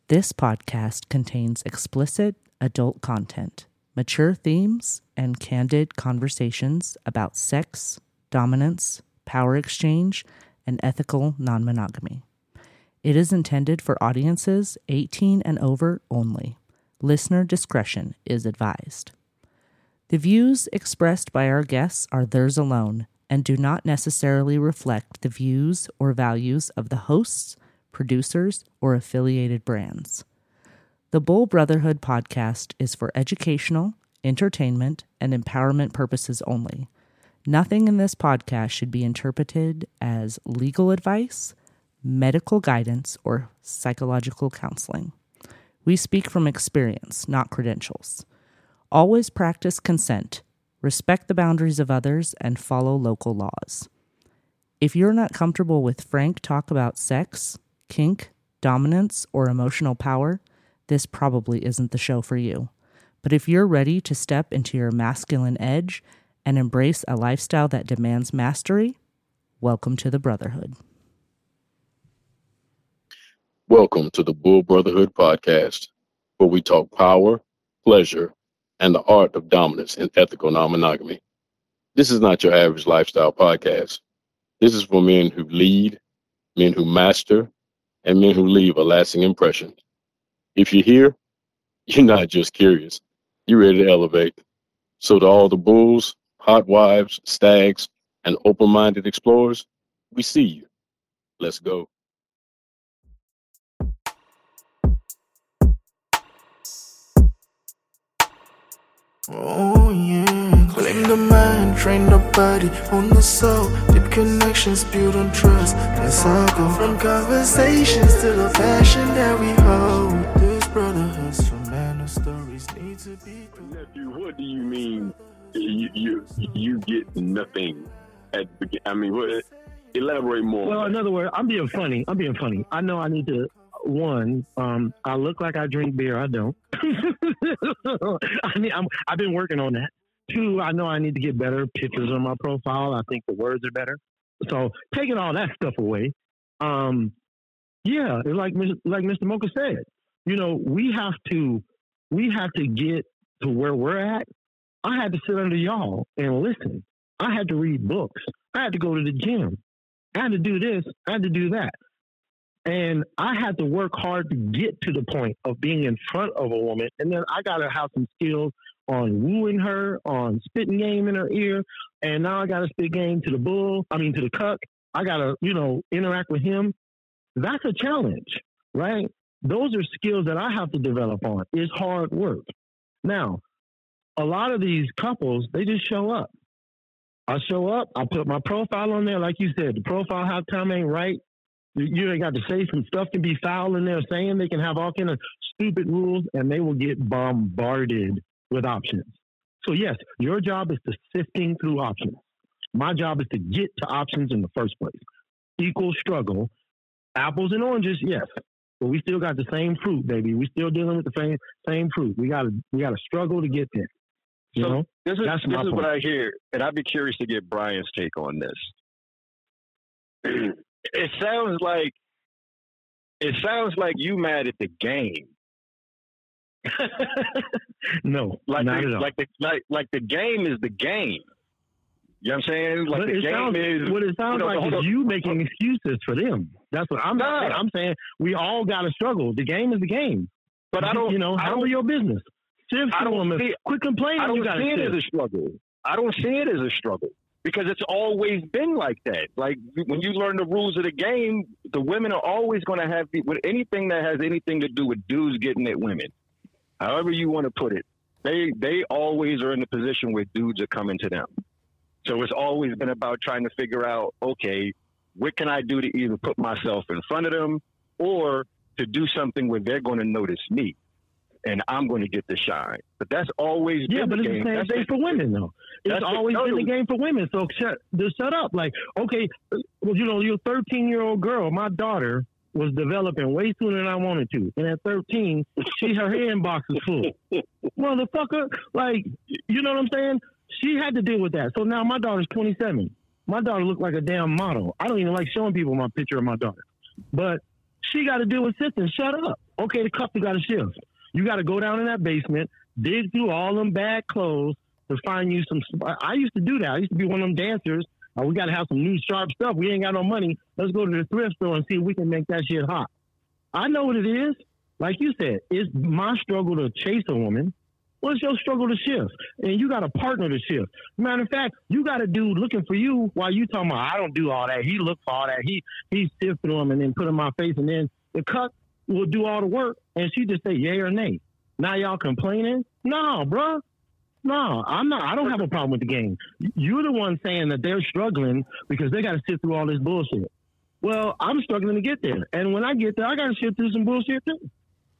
This podcast contains explicit adult content, mature themes, and candid conversations about sex, dominance, power exchange, and ethical non-monogamy. It is intended for audiences 18 and over only. Listener discretion is advised. The views expressed by our guests are theirs alone and do not necessarily reflect the views or values of the hosts, producers, or affiliated brands. The Bull Brotherhood podcast is for educational, entertainment, and empowerment purposes only. Nothing in this podcast should be interpreted as legal advice, medical guidance, or psychological counseling. We speak from experience, not credentials. Always practice consent, respect the boundaries of others, and follow local laws. If you're not comfortable with frank talk about sex, kink, dominance, or emotional power, this probably isn't the show for you. But if you're ready to step into your masculine edge and embrace a lifestyle that demands mastery, welcome to the Brotherhood. Welcome to the Bull Brotherhood podcast, where we talk power, pleasure, and the art of dominance and ethical non-monogamy. This is not your average lifestyle podcast. This is for men who lead, men who master, and men who leave a lasting impression. If you're here, you're not just curious. You're ready to elevate. So to all the bulls, hot wives, stags, and open-minded explorers, we see you. Let's go. Oh yeah, claim the mind, train the body, on the soul, deep connections built on trust. Let's all go from conversations to the passion that we hold. This brotherhood's for man, the stories need to be told. Nephew, what do you mean you get nothing at the beginning? I mean, what? Elaborate more. Well, in other words, I'm being funny. I know I need to. One, I look like I drink beer. I don't. I've been working on that. Two, I know I need to get better pictures on my profile. I think the words are better. So taking all that stuff away, yeah, like Mr. Mocha said, we have to get to where we're at. I had to sit under y'all and listen. I had to read books. I had to go to the gym. I had to do this. I had to do that. And I had to work hard to get to the point of being in front of a woman. And then I got to have some skills on wooing her, on spitting game in her ear. And now I got to spit game to the cuck. I got to, interact with him. That's a challenge, right? Those are skills that I have to develop on. It's hard work. Now, a lot of these couples, they just show up. I show up, I put my profile on there. Like you said, the profile half time ain't right. You ain't got to say some stuff can be foul in there saying they can have all kind of stupid rules and they will get bombarded with options. So yes, your job is to sifting through options. My job is to get to options in the first place. Equal struggle. Apples and oranges, yes. But we still got the same fruit, baby. We still dealing with the same fruit. We gotta struggle to get there. So this is what I hear, and I'd be curious to get Brian's take on this. It sounds like you mad at the game. No, not at all. Like the game is the game. You know what I'm saying? Like what the game is. What it sounds like is you making excuses for them. That's what I'm saying. I'm saying we all got to struggle. The game is the game. But I don't. Handle your business. Quit complaining. I don't see it as a struggle. I don't see it as a struggle. Because it's always been like that. Like when you learn the rules of the game, the women are always going to have with anything that has anything to do with dudes getting at women. However you want to put it, they always are in the position where dudes are coming to them. So it's always been about trying to figure out, okay, what can I do to either put myself in front of them or to do something where they're going to notice me. And I'm going to get the shine. But that's always been the game. Yeah, but it's the same thing for women, though. It's always been the game for women. So shut up. Like, okay, well, you're a 13-year-old girl. My daughter was developing way sooner than I wanted to. And at 13, her inbox is full. Motherfucker, like, you know what I'm saying? She had to deal with that. So now my daughter's 27. My daughter looked like a damn model. I don't even like showing people my picture of my daughter. But She got to deal with sisters. Shut up. Okay, the couple got to shift. You got to go down in that basement, dig through all them bad clothes to find you some. I used to do that. I used to be one of them dancers. We got to have some new sharp stuff. We ain't got no money. Let's go to the thrift store and see if we can make that shit hot. I know what it is. Like you said, it's my struggle to chase a woman. What's your struggle to shift? And you got a partner to shift. Matter of fact, you got a dude looking for you while you talking about, I don't do all that. He look for all that. He sift through them and then put them in my face. And then the cut will do all the work. And she just say yay or nay. Now y'all complaining? No, bro. No, I'm not. I don't have a problem with the game. You're the one saying that they're struggling because they got to sit through all this bullshit. Well, I'm struggling to get there. And when I get there, I got to sit through some bullshit too.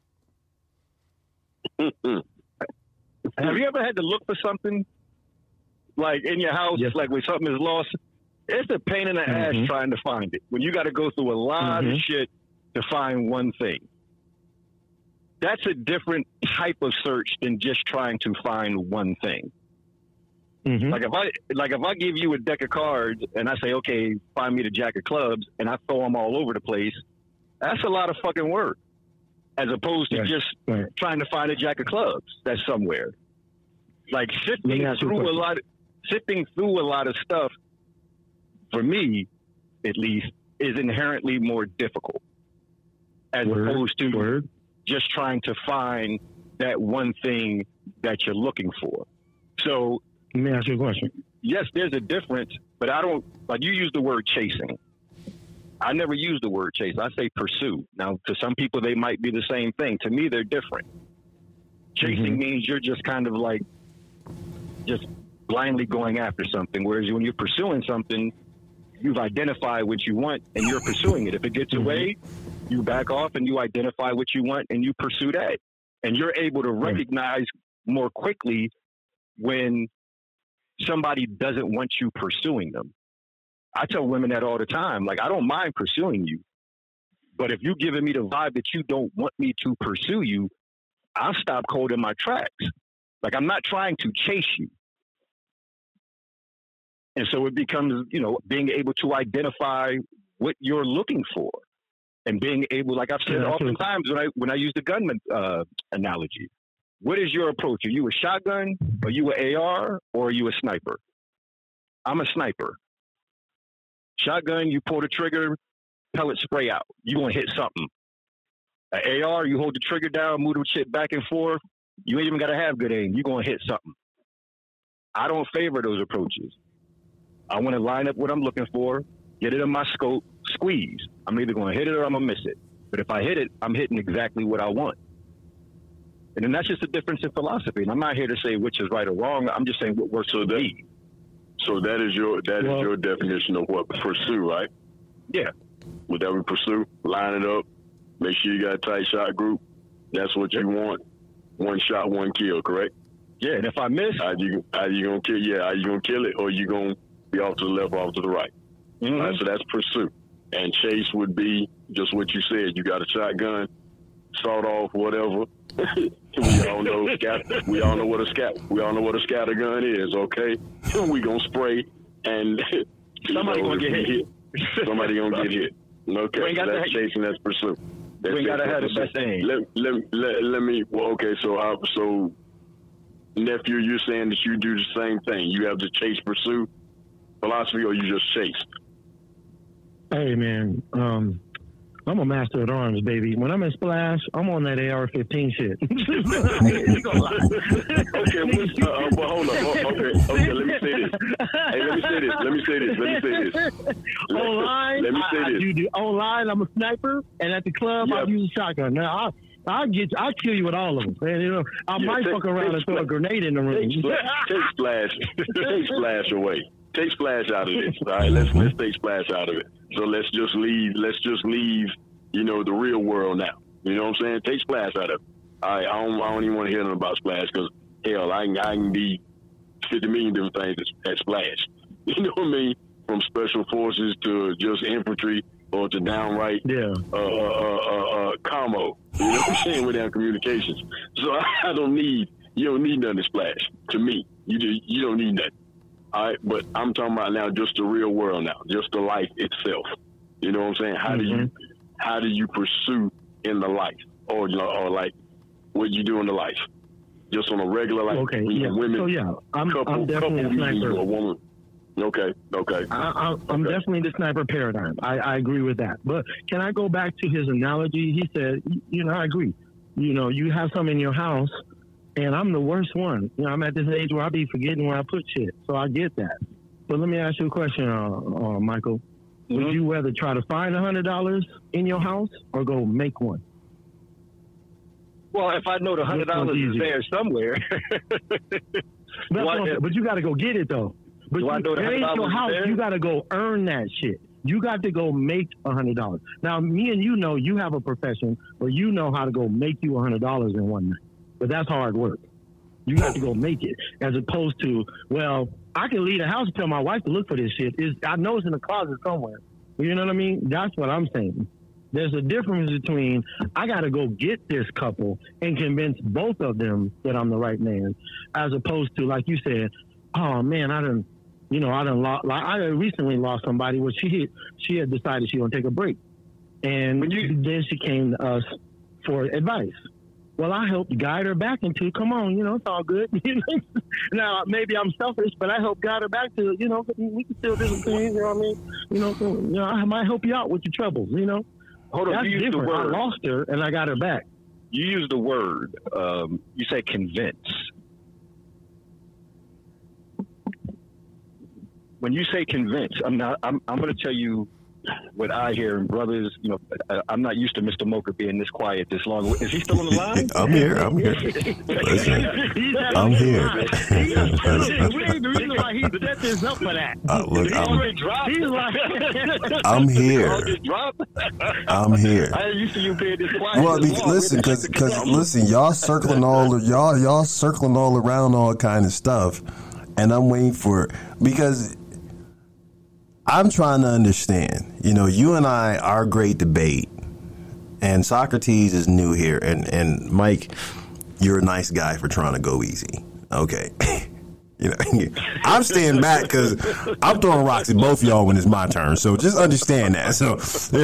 Have you ever had to look for something like in your house, yes, like when something is lost? It's a pain in the ass trying to find it. When you got to go through a lot of shit to find one thing. That's a different type of search than just trying to find one thing. Like if I give you a deck of cards and I say, okay, find me the jack of clubs, and I throw them all over the place, that's a lot of fucking work. As opposed to just trying to find a jack of clubs that's somewhere. Like sifting through a lot of stuff, for me, at least, is inherently more difficult. As opposed to just trying to find that one thing that you're looking for. So let me ask you a question. Yes, there's a difference, but I don't, like you use the word chasing. I never use the word chase. I say pursue. Now, to some people, they might be the same thing. To me, they're different. Chasing means you're just kind of like just blindly going after something. Whereas when you're pursuing something, you've identified what you want and you're pursuing it. If it gets away, you back off and you identify what you want and you pursue that. And you're able to recognize more quickly when somebody doesn't want you pursuing them. I tell women that all the time. Like, I don't mind pursuing you, but if you're giving me the vibe that you don't want me to pursue you, I'll stop cold in my tracks. Like, I'm not trying to chase you. And so it becomes, being able to identify what you're looking for and being able, like I've said oftentimes when I use the gunman analogy, what is your approach? Are you a shotgun? Are you an AR? Or are you a sniper? I'm a sniper. Shotgun, you pull the trigger, pellet spray out. You're going to hit something. An AR, you hold the trigger down, move the shit back and forth. You ain't even got to have good aim. You're going to hit something. I don't favor those approaches. I want to line up what I'm looking for, get it in my scope, squeeze. I'm either going to hit it or I'm going to miss it. But if I hit it, I'm hitting exactly what I want. And then that's just a difference in philosophy. And I'm not here to say which is right or wrong. I'm just saying what works for me. So that is your definition of what pursue, right? Yeah. Whatever pursue, line it up, make sure you got a tight shot group. That's what you want. One shot, one kill, correct? Yeah, and if I miss, how you gonna kill? Yeah, are you gonna kill it, or you gonna be off to the left, off to the right? All right, so that's pursue. And chase would be just what you said. You got a shotgun, sawed off, whatever. We all know what a scatter gun is. Okay, we gonna spray, and somebody gonna get hit. Somebody gonna get hit. Okay, so that's chasing. That's pursuit. We gotta have the best aim. Let me. Well, okay. So nephew, you're saying that you do the same thing. You have the chase pursuit philosophy, or you just chase? Hey man, I'm a master at arms, baby. When I'm in Splash, I'm on that AR-15 shit. Okay, well, hold on. Okay, let me say this. Hey, let me say this. Online, online, I'm a sniper, and at the club, I use a shotgun. Now, I'll kill you with all of them. And, I might fuck around and throw a grenade in the room. Take Splash away. Take Splash out of this. All right, let's take Splash out of it. So let's just leave, the real world now. You know what I'm saying? Take Splash out of it. All right, I don't even want to hear nothing about Splash because, hell, I can be 50 million different things at Splash. You know what I mean? From special forces to just infantry or to downright commo. You know what I'm saying? Without communications. So you don't need nothing to Splash. To me, you don't need nothing. All right, but I'm talking about now just the real world now, just the life itself. You know what I'm saying? how do you pursue in the life, or like what you do in the life, just on a regular life. Okay, yeah. Women, so yeah, I'm definitely a sniper. A woman. Okay. I'm definitely the sniper paradigm. I agree with that. But can I go back to his analogy? He said, I agree. You have some in your house, and I'm the worst one. I'm at this age where I be forgetting where I put shit. So I get that. But let me ask you a question, Michael. Mm-hmm. Would you rather try to find $100 in your house or go make one? Well, if I know the $100 is there somewhere. But you got to go get it, though. But it ain't your house. You got to go earn that shit. You got to go make $100. Now, me and you have a profession where you know how to go make you $100 in one night. But that's hard work. You got to go make it, as opposed to, well, I can leave the house and tell my wife to look for this shit. I know it's in the closet somewhere. You know what I mean? That's what I'm saying. There's a difference between I got to go get this couple and convince both of them that I'm the right man, as opposed to, like you said, oh man, I recently lost somebody where she had decided she was going to take a break. And then she came to us for advice. Well, I helped guide her back into, come on, it's all good. Now, maybe I'm selfish, but I helped guide her back to, we can still do some things, you know what I mean? I might help you out with your troubles, Hold on, that's you used different. the word. I lost her, and I got her back. You used the word, you said convince. When you say convince, I'm going to tell you what I hear, and brothers, I'm not used to Mr. Mocha being this quiet this long. Is he still on the line? I'm here. Listen, I'm here. The reason why he set this up for that. Look, He's like, I'm here. I'm here. I ain't used to you being this quiet. Well, listen, because listen, y'all circling all around all kind of stuff, and I'm waiting for it because I'm trying to understand. You and I, our great debate, and Socrates is new here, and Mike, you're a nice guy for trying to go easy. Okay. I'm staying back because I'm throwing rocks at both of y'all when it's my turn. So just understand that. So,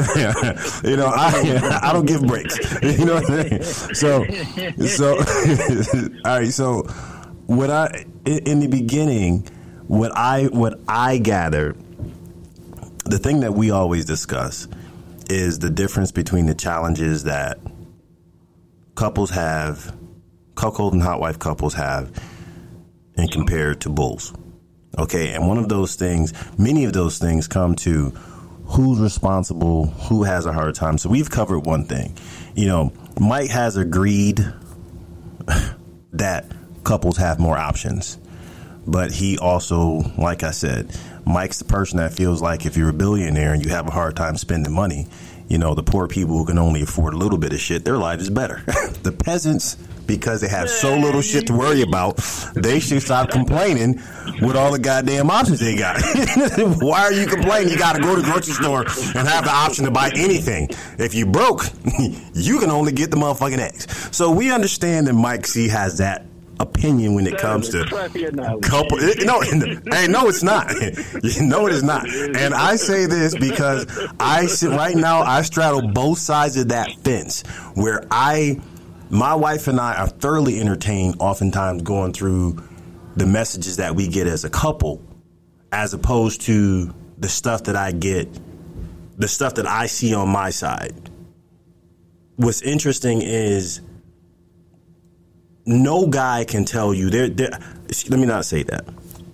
I don't give breaks. You know what I mean? So, all right. So, in the beginning, what I gathered. The thing that we always discuss is the difference between the challenges that cuckold and hot wife couples have and compared to bulls. Okay. And many of those things come to who's responsible, who has a hard time. So we've covered one thing. Mike has agreed that couples have more options. But he also, like I said, Mike's the person that feels like if you're a billionaire and you have a hard time spending money, the poor people who can only afford a little bit of shit, their life is better. The peasants, because they have so little shit to worry about, they should stop complaining with all the goddamn options they got. Why are you complaining? You got to go to the grocery store and have the option to buy anything. If you broke, you can only get the motherfucking eggs. So we understand that Mike C has that opinion when it comes to couple. No, it's not. No, it is not. And I say this because I straddle both sides of that fence where my wife and I are thoroughly entertained oftentimes going through the messages that we get as a couple, as opposed to the stuff that I get, the stuff that I see on my side. What's interesting is no guy can tell you let me not say that.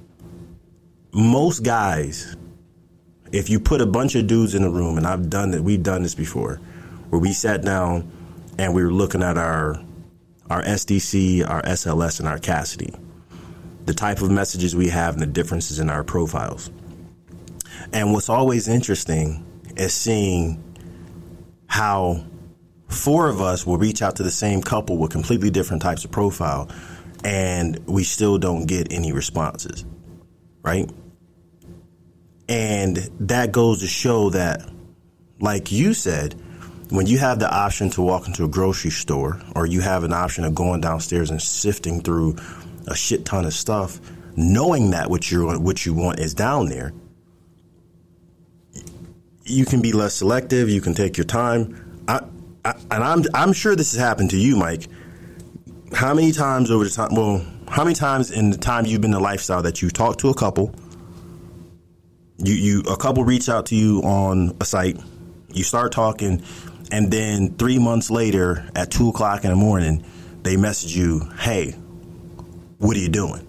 Most guys, if you put a bunch of dudes in a room, and we've done this before, where we sat down and we were looking at our SDC, our SLS, and our Cassidy, the type of messages we have and the differences in our profiles. And what's always interesting is seeing how 4 of us will reach out to the same couple with completely different types of profile, and we still don't get any responses, right? And that goes to show that, like you said, when you have the option to walk into a grocery store, or you have an option of going downstairs and sifting through a shit ton of stuff, knowing that what you want is down there, you can be less selective. You can take your time. I'm sure this has happened to you, Mike. How many times over the time? Well, how many times in the time you've been in the lifestyle that you talked to a couple? A couple reach out to you on a site. You start talking, and then 3 months later, at 2:00 in the morning, they message you, "Hey, what are you doing?"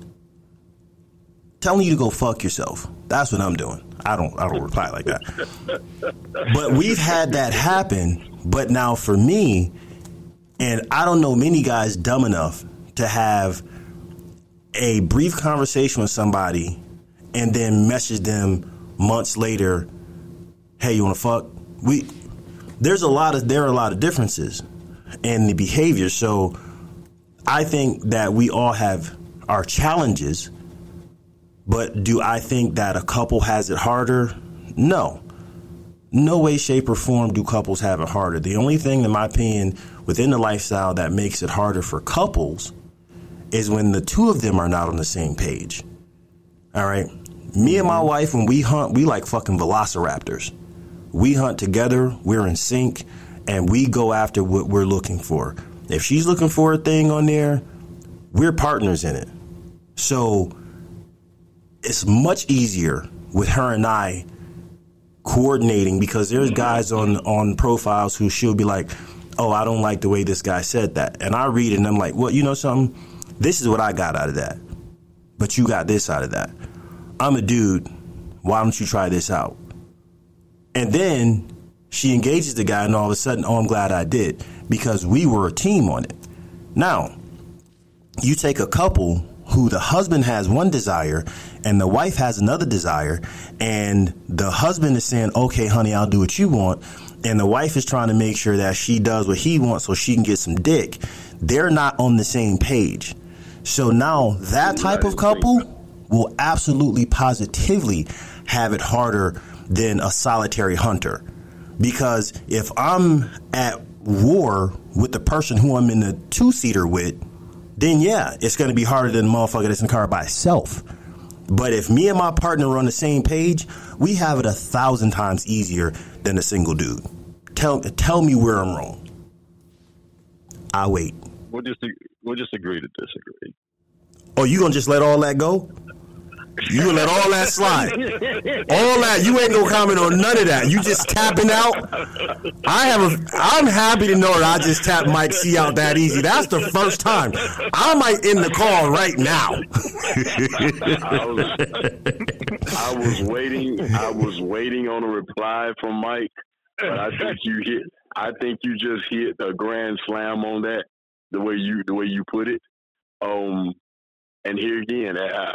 Telling you to go fuck yourself. That's what I'm doing. I don't reply like that. But we've had that happen. But now for me, and I don't know many guys dumb enough to have a brief conversation with somebody and then message them months later, "Hey, you want to fuck?" There are a lot of differences in the behavior. So I think that we all have our challenges. But do I think that a couple has it harder? No. No way, shape, or form do couples have it harder. The only thing, in my opinion, within the lifestyle that makes it harder for couples is when the two of them are not on the same page. All right? Me and my wife, when we hunt, we like fucking velociraptors. We hunt together, we're in sync, and we go after what we're looking for. If she's looking for a thing on there, we're partners in it. So it's much easier with her and I coordinating, because there's guys on profiles who she'll be like, "Oh, I don't like the way this guy said that." And I read it and I'm like, "Well, you know something? This is what I got out of that. But you got this out of that. I'm a dude. Why don't you try this out?" And then she engages the guy, and all of a sudden, "Oh, I'm glad I did," because we were a team on it. Now, you take a couple who the husband has one desire and the wife has another desire, and the husband is saying, "Okay, honey, I'll do what you want," and the wife is trying to make sure that she does what he wants so she can get some dick. They're not on the same page. So now that type of couple will absolutely positively have it harder than a solitary hunter. Because if I'm at war with the person who I'm in the two-seater with, then yeah, it's going to be harder than a motherfucker that's in the car by itself. But if me and my partner are on the same page, we have it 1,000 times easier than a single dude. Tell me where I'm wrong. I wait. We'll just agree to disagree. Oh, you gonna just let all that go? You gonna let all that slide? All that, you ain't gonna comment on none of that. You just tapping out. I'm happy to know that I just tapped Mike C out that easy. That's the first time. I might end the call right now. I was waiting on a reply from Mike, but I think you just hit a grand slam on that. The way you put it. And here again,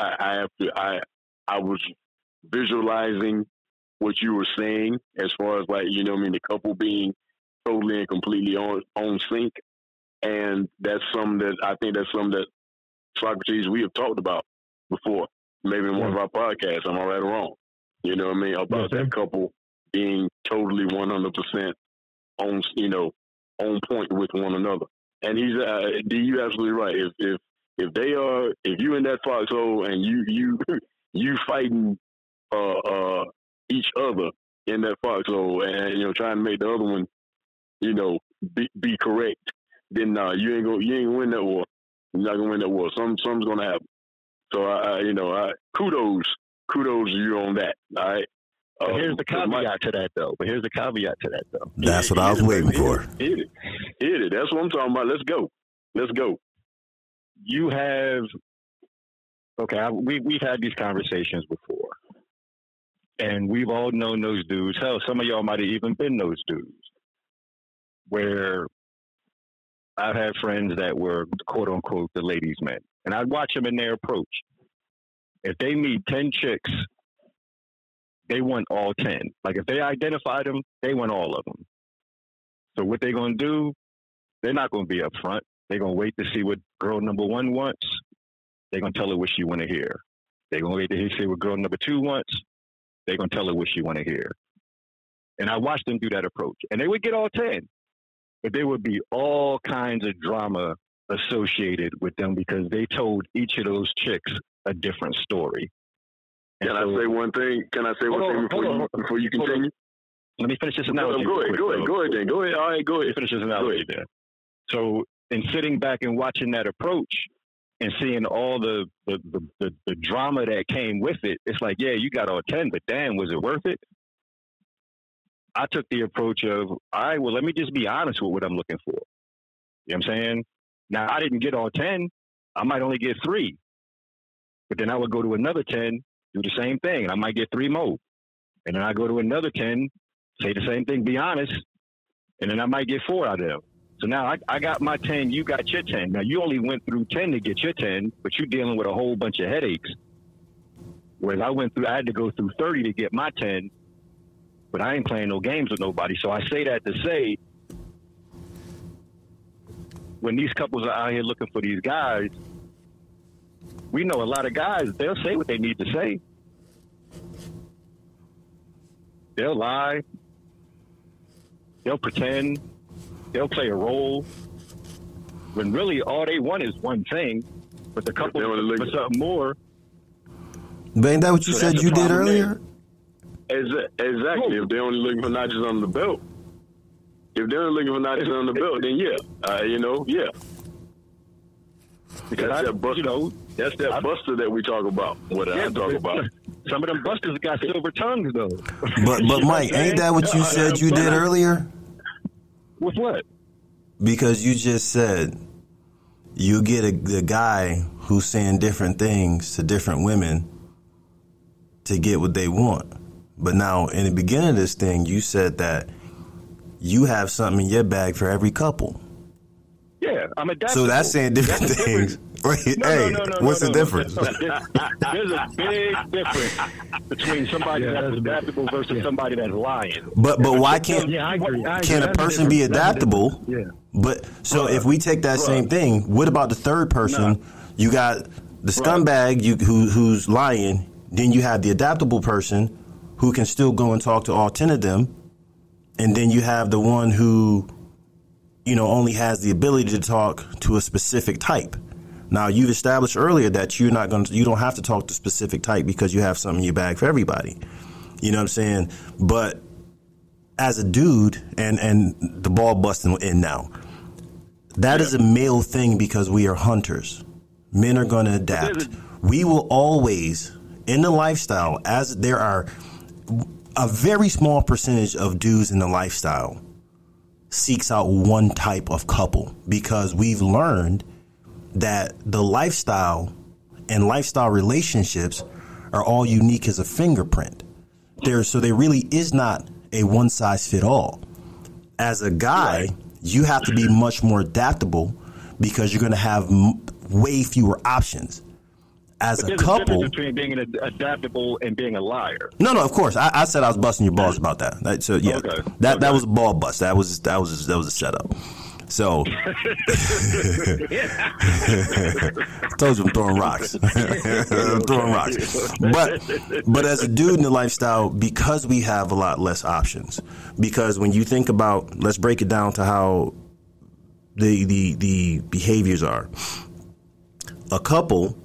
I was visualizing what you were saying as far as, like, the couple being totally and completely on sync. And that's something that Socrates, we have talked about before, maybe in one of our podcasts. Am I right or wrong? You know what I mean? About that couple being totally 100% on point with one another. And he's you absolutely right. If you in that foxhole and you fighting each other in that foxhole and trying to make the other one be correct, then you ain't gonna win that war. You're not gonna win that war. Something's gonna happen. So kudos to you on that. All right. Here's the caveat to that, though. That's what I was waiting for. Hit it. That's what I'm talking about. Let's go. You have, we've had these conversations before, and we've all known those dudes. Hell, some of y'all might have even been those dudes, where I've had friends that were, quote unquote, the ladies' men, and I'd watch them in their approach. If they meet 10 chicks, they want all 10. Like, if they identify them, they want all of them. So what they're going to do, they're not going to be up front. They're going to wait to see what girl number 1 wants. They're going to tell her what she want to hear. They're going to wait to see what girl number 2 wants. They're going to tell her what she want to hear. And I watched them do that approach. And they would get all 10. But there would be all kinds of drama associated with them because they told each of those chicks a different story. Can I say one thing? Before you continue? Let me finish this analogy. Go ahead. All right, go ahead. Finish this analogy there. So, in sitting back and watching that approach and seeing all the drama that came with it, it's like, yeah, you got all 10, but damn, was it worth it? I took the approach of, all right, well, let me just be honest with what I'm looking for. You know what I'm saying? Now, I didn't get all 10. I might only get 3. But then I would go to another 10, do the same thing, and I might get 3 more. And then I go to another 10, say the same thing, be honest, and then I might get 4 out of them. So now I got my 10, you got your 10. Now, you only went through 10 to get your 10, but you're dealing with a whole bunch of headaches. Whereas I had to go through 30 to get my 10, but I ain't playing no games with nobody. So I say that to say, when these couples are out here looking for these guys, we know a lot of guys, they'll say what they need to say. They'll lie. They'll pretend. They'll play a role. When really all they want is one thing, but the couple for something more. But ain't that what you said you did earlier? Exactly. If they're only looking for notches on the belt. If they're looking for notches on the belt, then yeah. Because that's that buster that we talk about. What I talk about. Some of them busters got silver tongues, though. But Mike, ain't that what you said you did earlier? With what? Because you just said you get a guy who's saying different things to different women to get what they want. But now, in the beginning of this thing, you said that you have something in your bag for every couple. Yeah, I'm adaptable. So that's saying different things. What's the difference? There's a big difference between somebody that's adaptable versus somebody that's lying. But why can't can a person be adaptable? Yeah. But so if we take that same thing, what about the third person? You got the scumbag who's lying. Then you have the adaptable person who can still go and talk to all 10 of them, and then you have the one who, only has the ability to talk to a specific type. Now, you've established earlier that you don't have to talk to a specific type because you have something in your bag for everybody. You know what I'm saying? But as a dude, and the ball busting in now, that is a male thing because we are hunters. Men are going to adapt. We will always, in the lifestyle, as there are a very small percentage of dudes in the lifestyle seeks out one type of couple because we've learned that the lifestyle and lifestyle relationships are all unique as a fingerprint. So there really is not a one size fit all. As a guy, you have to be much more adaptable because you're going to have way fewer options. As a couple, a difference between being adaptable and being a liar. No, of course. I said I was busting your balls about that. So yeah, that was a ball bust. That was a setup. So told you I'm throwing rocks. But as a dude in the lifestyle, because we have a lot less options. Because when you think about, let's break it down to how the behaviors are. A couple.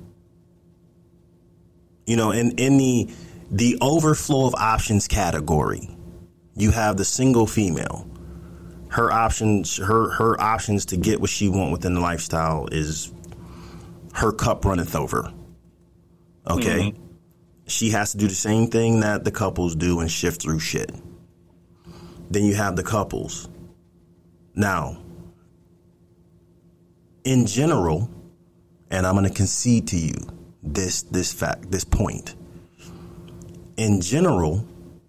In the overflow of options category, you have the single female. Her options to get what she want within the lifestyle is her cup runneth over. Okay? Mm-hmm. She has to do the same thing that the couples do and shift through shit. Then you have the couples. Now, in general, and I'm going to concede to you this point. In general,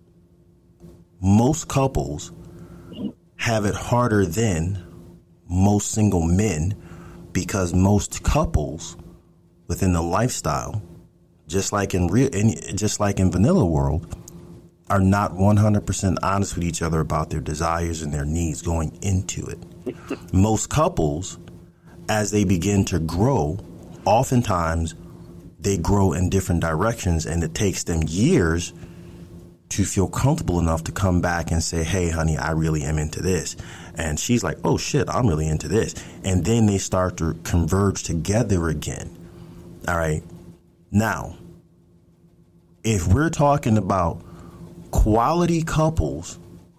most couples have it harder than most single men because most couples within the lifestyle, just like in vanilla world, are not 100% honest with each other about their desires and their needs going into it. Most couples, as they begin to grow, oftentimes they grow in different directions, and it takes them years to feel comfortable enough to come back and say, hey, honey, I really am into this. And she's like, oh, shit, I'm really into this. And then they start to converge together again. All right. Now, if we're talking about quality couples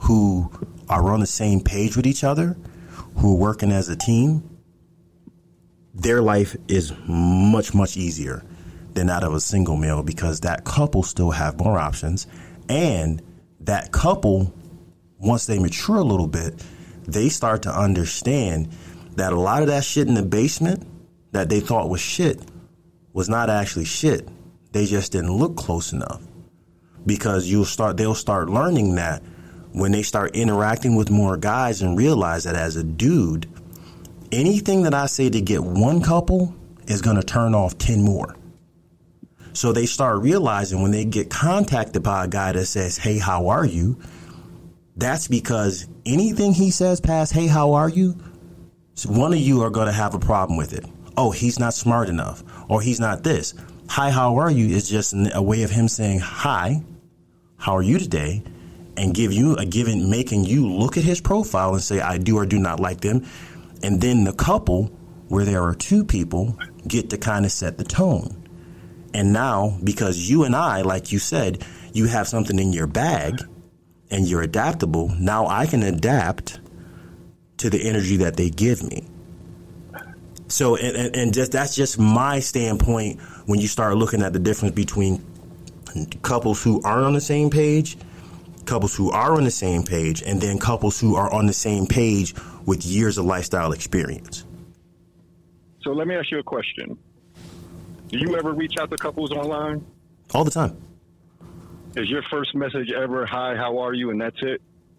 who are on the same page with each other, who are working as a team, their life is much, much easier than that of a single male, because that couple still have more options. And that couple, once they mature a little bit, they start to understand that a lot of that shit in the basement that they thought was shit was not actually shit. They just didn't look close enough. Because they'll start learning that when they start interacting with more guys and realize that as a dude, anything that I say to get one couple is going to turn off 10 more. So they start realizing when they get contacted by a guy that says, hey, how are you? That's because anything he says past, hey, how are you? One of you are going to have a problem with it. Oh, he's not smart enough, or he's not this. Hi, how are you is just a way of him saying, hi, how are you today? And making you look at his profile and say, I do or do not like them. And then the couple, where there are two people, get to kind of set the tone. And now, because you and I, like you said, you have something in your bag and you're adaptable, now I can adapt to the energy that they give me. So, and that's just my standpoint when you start looking at the difference between couples who aren't on the same page, couples who are on the same page, and then couples who are on the same page with years of lifestyle experience. So let me ask you a question. Do you ever reach out to couples online? All the time. Is your first message ever, hi, how are you, and that's it?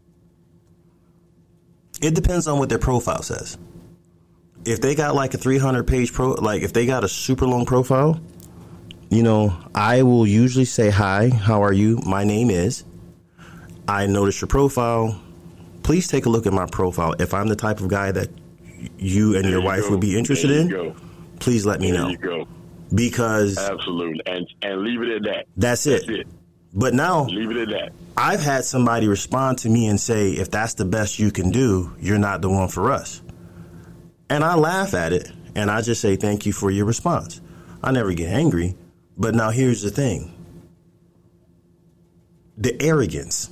It depends on what their profile says. If they got like a 300-page if they got a super long profile, I will usually say, hi, how are you? My name is. I noticed your profile. Please take a look at my profile. If I'm the type of guy that you and your wife would be interested in, please let me know. There you go. Because absolutely, and leave it at that. That's it. But now, leave it at that. I've had somebody respond to me and say, if that's the best you can do, you're not the one for us. And I laugh at it, and I just say, thank you for your response. I never get angry. But now here's the thing. The arrogance.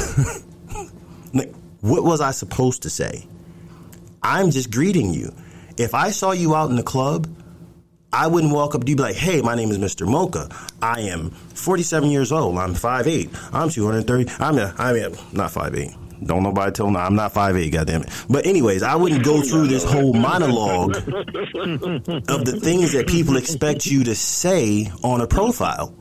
What was I supposed to say? I'm just greeting you. If I saw you out in the club, I wouldn't walk up to you and be like, hey, my name is Mr. Mocha. I am 47 years old. I'm 5'8". I'm 230. I'm not 5'8". Don't nobody tell me I'm not 5'8", goddammit. But anyways, I wouldn't go through this whole monologue of the things that people expect you to say on a profile.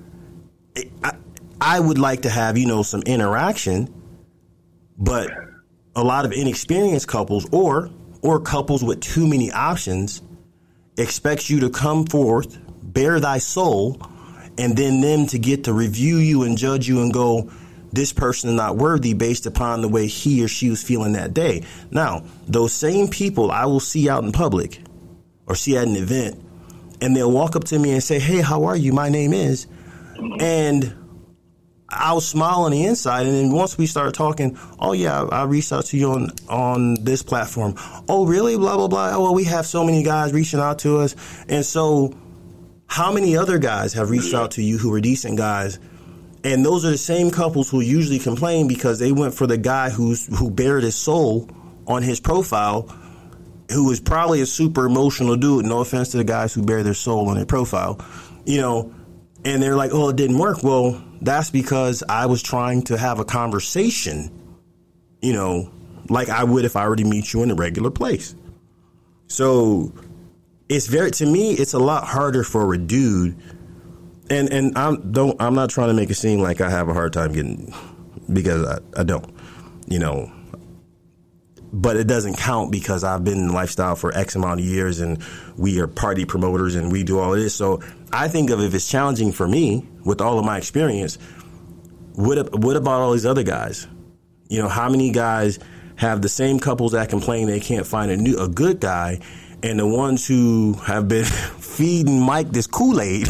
I would like to have, some interaction, but a lot of inexperienced couples or couples with too many options expects you to come forth, bare thy soul, and then them to get to review you and judge you and go, this person is not worthy based upon the way he or she was feeling that day. Now, those same people I will see out in public or see at an event, and they'll walk up to me and say, hey, how are you? My name is. And I'll smile on the inside, and then once we start talking, oh, yeah, I reached out to you on this platform. Oh, really? Blah, blah, blah. Oh, well, we have so many guys reaching out to us. And so how many other guys have reached out to you who are decent guys? And those are the same couples who usually complain because they went for the guy who bared his soul on his profile, who is probably a super emotional dude. No offense to the guys who bare their soul on their profile, and they're like, oh, it didn't work. Well, that's because I was trying to have a conversation, like I would if I were to meet you in a regular place. So to me, it's a lot harder for a dude. And I'm not trying to make it seem like I have a hard time getting, because I don't, but it doesn't count because I've been in lifestyle for X amount of years and we are party promoters and we do all of this. So I think of if it's challenging for me with all of my experience, what about all these other guys? How many guys have the same couples that complain they can't find a good guy, and the ones who have been feeding Mike this Kool-Aid,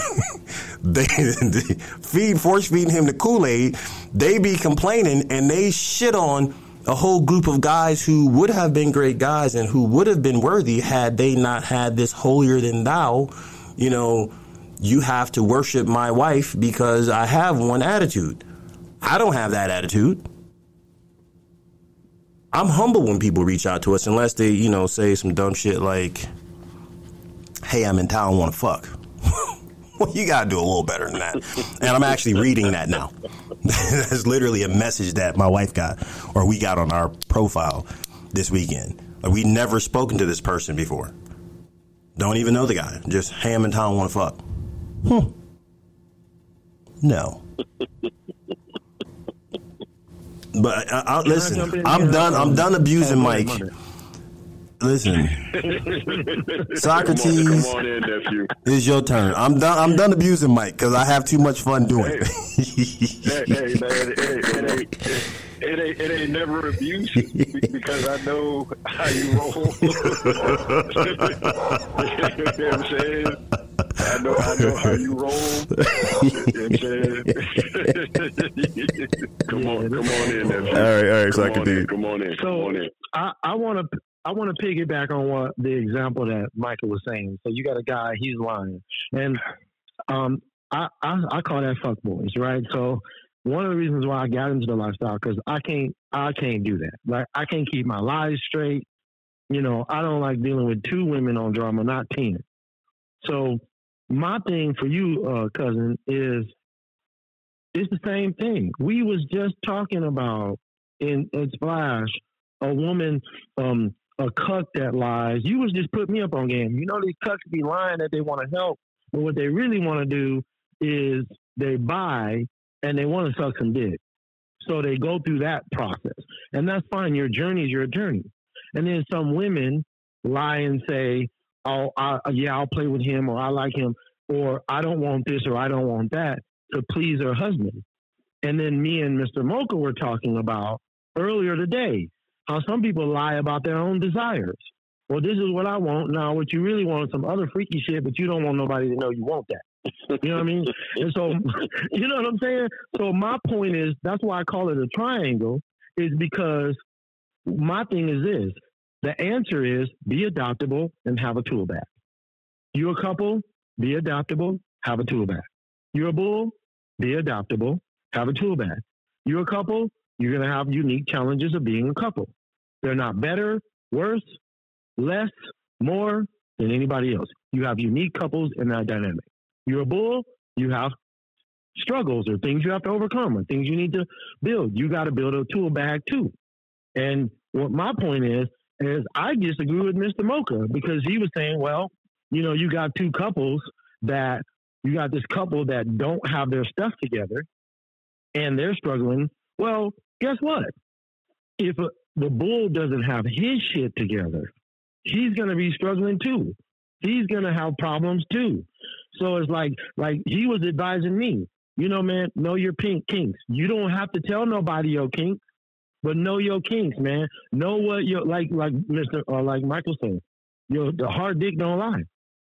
force feeding him the Kool-Aid, they be complaining and they shit on a whole group of guys who would have been great guys and who would have been worthy had they not had this holier than thou, you have to worship my wife because I have one attitude. I don't have that attitude. I'm humble when people reach out to us, unless they, say some dumb shit like, hey, I'm in town, want to fuck. Well, you got to do a little better than that. And I'm actually reading that now. That's literally a message that my wife got, or we got on our profile this weekend. Like, we never spoken to this person before. Don't even know the guy. Just, hey, I'm in town, want to fuck. No. But listen, I'm done abusing Mike. Listen, Socrates, come on in, nephew. It's your turn. I'm done abusing Mike because I have too much fun doing it. Hey, man, it ain't never abuse because I know how you roll. You know what I'm saying? I know how you roll. Come on in, nephew. All right, Socrates. Come on in. I want to piggyback on what the example that Michael was saying. So you got a guy, he's lying, and I call that fuck boys, right? So one of the reasons why I got into the lifestyle because I can't do that. Like I can't keep my lies straight. I don't like dealing with 2 women on drama, not 10. So my thing for you, cousin, is it's the same thing. We was just talking about in Splash a woman. A cuck that lies. You was just putting me up on game. These cucks be lying that they want to help, but what they really want to do is they buy and they want to suck some dick. So they go through that process, and that's fine. Your journey is your journey. And then some women lie and say, "Oh, I'll play with him," or "I like him," or "I don't want this," or "I don't want that," to please her husband. And then me and Mr. Mocha were talking about earlier today. How some people lie about their own desires. Well, this is what I want. Now, what you really want is some other freaky shit, but you don't want nobody to know you want that. You know what I mean? And so, you know what I'm saying? So my point is, that's why I call it a triangle, is because my thing is this. The answer is be adoptable and have a tool bag. You're a couple, be adoptable, have a tool bag. You're a bull, be adoptable, have a tool bag. You're a couple, you're going to have unique challenges of being a couple. They're not better, worse, less, more than anybody else. You have unique couples in that dynamic. You're a bull, you have struggles or things you have to overcome or things you need to build. You got to build a tool bag too. And what my point is I disagree with Mr. Mocha because he was saying, well, you got 2 couples that you got this couple that don't have their stuff together and they're struggling. Well, guess what? If the bull doesn't have his shit together, he's going to be struggling too. He's going to have problems too. So it's like he was advising me, man, know your kinks. You don't have to tell nobody your kinks, but know your kinks, man. Know what your like Michael said, the hard dick don't lie.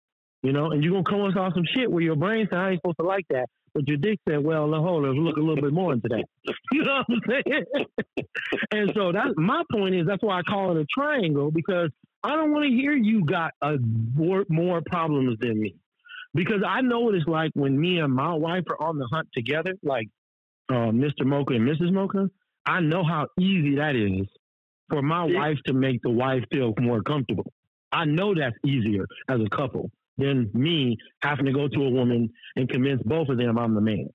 And you're going to come us off some shit where your brain said, I ain't supposed to like that. But your dick said, well, hold on, let's look a little bit more into that. You know what I'm saying? And so that's my point is that's why I call it a triangle because I don't want to hear you got more problems than me. Because I know what it's like when me and my wife are on the hunt together, like Mr. Mocha and Mrs. Mocha. I know how easy that is for my wife to make the wife feel more comfortable. I know that's easier as a couple than me having to go to a woman and convince both of them I'm the man.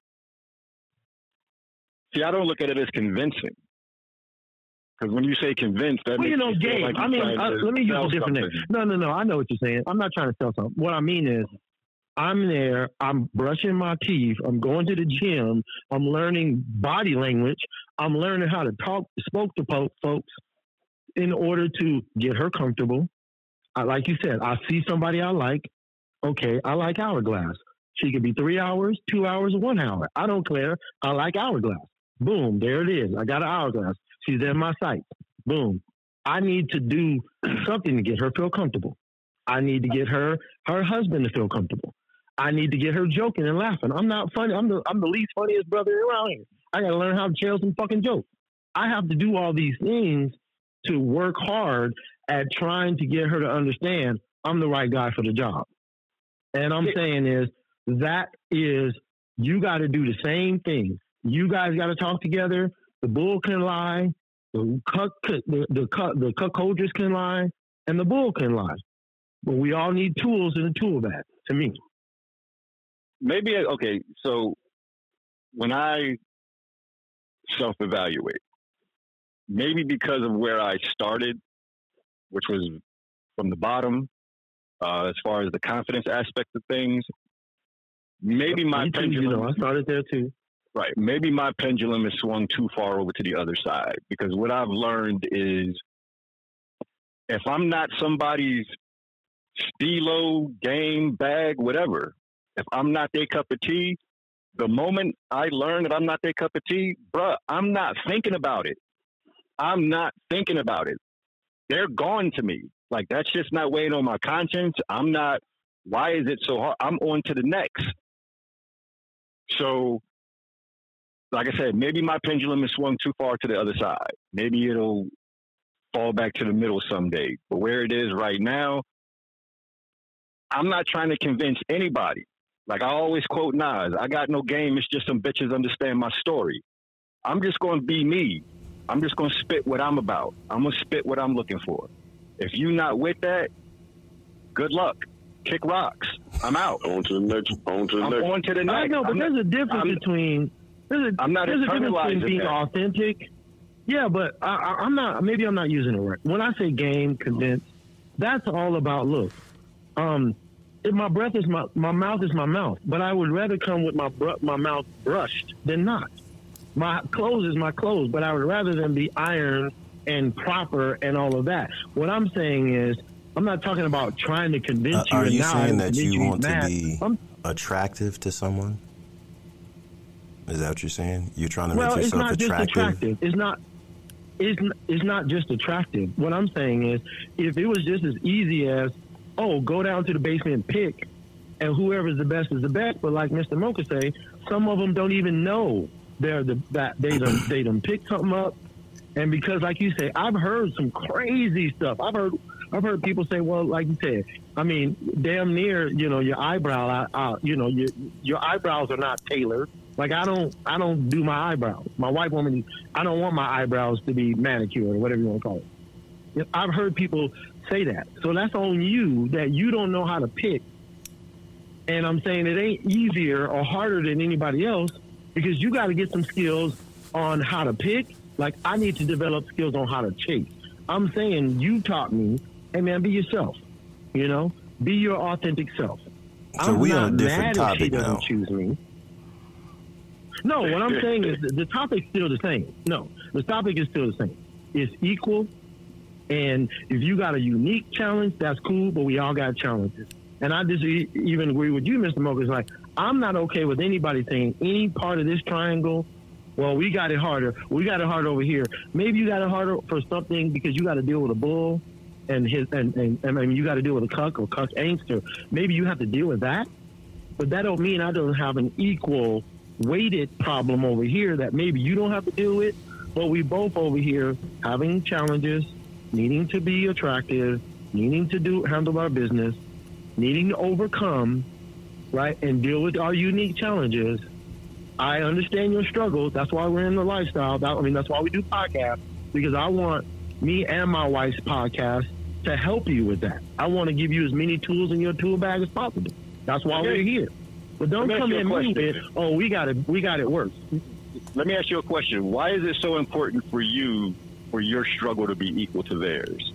See, I don't look at it as convincing. Because when you say convince, that makes you feel like let me use a different name. No, I know what you're saying. I'm not trying to sell something. What I mean is, I'm there, I'm brushing my teeth, I'm going to the gym, I'm learning body language, I'm learning how to spoke to folks in order to get her comfortable. Like you said, I see somebody I like. Okay, I like Hourglass. She could be 3 hours, 2 hours, or 1 hour. I don't care. I like Hourglass. Boom, there it is. I got an Hourglass. She's in my sight. Boom. I need to do something to get her feel comfortable. I need to get her husband to feel comfortable. I need to get her joking and laughing. I'm not funny. I'm the least funniest brother around here. I got to learn how to tell some fucking jokes. I have to do all these things to work hard at trying to get her to understand I'm the right guy for the job. And I'm saying you got to do the same thing. You guys got to talk together. The bull can lie. The cuckolders can lie, and the bull can lie. But we all need tools in the tool bag, to me. Maybe, okay, so when I self-evaluate, maybe because of where I started, which was from the bottom, as far as the confidence aspect of things, maybe my pendulum... I started there too. Right. Maybe my pendulum has swung too far over to the other side, because what I've learned is if I'm not somebody's stilo, game, bag, whatever, if I'm not their cup of tea, the moment I learn that I'm not their cup of tea, bruh, I'm not thinking about it. I'm not thinking about it. They're gone to me. Like, that's just not weighing on my conscience. I'm not, why is it so hard? I'm on to the next. So, like I said, maybe my pendulum has swung too far to the other side. Maybe it'll fall back to the middle someday. But where it is right now, I'm not trying to convince anybody. Like I always quote Nas, I got no game. It's just some bitches understand my story. I'm just going to be me. I'm just going to spit what I'm about. I'm going to spit what I'm looking for. If you're not with that, good luck. Kick rocks. I'm out. On to the next. On to the next. On to the next. I know, but there's a difference between there's a difference between being authentic. Yeah, but I'm not. Maybe I'm not using it right. When I say game, convince, that's all about look. If my breath is my mouth is my mouth, but I would rather come with my mouth brushed than not. My clothes is my clothes, but I would rather them be ironed and proper and all of that. What I'm saying is, I'm not talking about trying to convince you. Are you saying that you want to be attractive to someone? Is that what you're saying? You're trying to make yourself attractive? It's not just attractive. What I'm saying is, if it was just as easy as, go down to the basement and pick, and whoever's the best is the best. But like Mr. Mocha say, some of them don't even know they done picked something up. And because, like you say, I've heard some crazy stuff. I've heard people say, well, like you said, I mean, damn near, your eyebrow, your eyebrows are not tailored. Like I don't do my eyebrows. My wife woman, I don't want my eyebrows to be manicured or whatever you want to call it. I've heard people say that. So that's on you, that you don't know how to pick. And I'm saying it ain't easier or harder than anybody else, because you got to get some skills on how to pick. Like I need to develop skills on how to chase. I'm saying you taught me, hey man, be yourself. Be your authentic self. So we on a different topic if she doesn't now. Choose me. No, what I'm saying is the topic's still the same. No, the topic is still the same. It's equal. And if you got a unique challenge, that's cool, but we all got challenges. And I just even agree with you, Mr. Mocha. It's like, I'm not okay with anybody saying any part of this triangle, well, we got it harder. We got it harder over here. Maybe you got it harder for something because you got to deal with a bull and you got to deal with a cuck or cuck angst, or maybe you have to deal with that. But that don't mean I don't have an equal weighted problem over here that maybe you don't have to deal with, but we both over here having challenges, needing to be attractive, needing to handle our business, needing to overcome, right, and deal with our unique challenges. I understand your struggle. That's why we're in the lifestyle. That's why we do podcasts, because I want me and my wife's podcast to help you with that. I want to give you as many tools in your tool bag as possible. That's why we're here. But don't come in with, we got it worse. Let me ask you a question. Why is it so important for you for your struggle to be equal to theirs?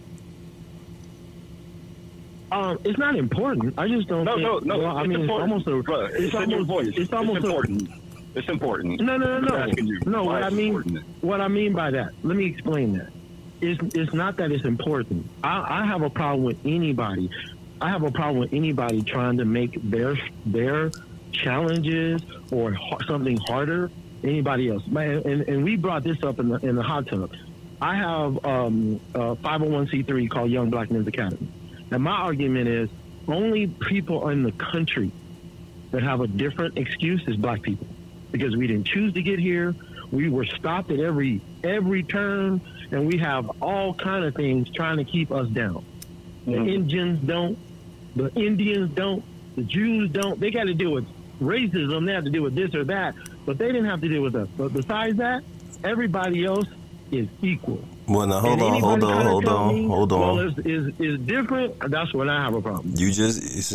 It's not important. I just don't. No. Well, I mean, it's almost important. It's important. No. No. What I mean by that. Let me explain that. It's not that it's important. I have a problem with anybody. I have a problem with anybody trying to make their challenges or something harder than anybody else. And we brought this up in the hot tub. I have a 501c3 called Young Black Men's Academy. And my argument is only people in the country that have a different excuse is black people, because we didn't choose to get here. We were stopped at every turn, and we have all kind of things trying to keep us down. The Indians don't. The Indians don't. The Jews don't. They got to deal with racism. They have to deal with this or that, but they didn't have to deal with us. But besides that, everybody else is equal. Well, now hold on. Well, is different. That's when I have a problem. You just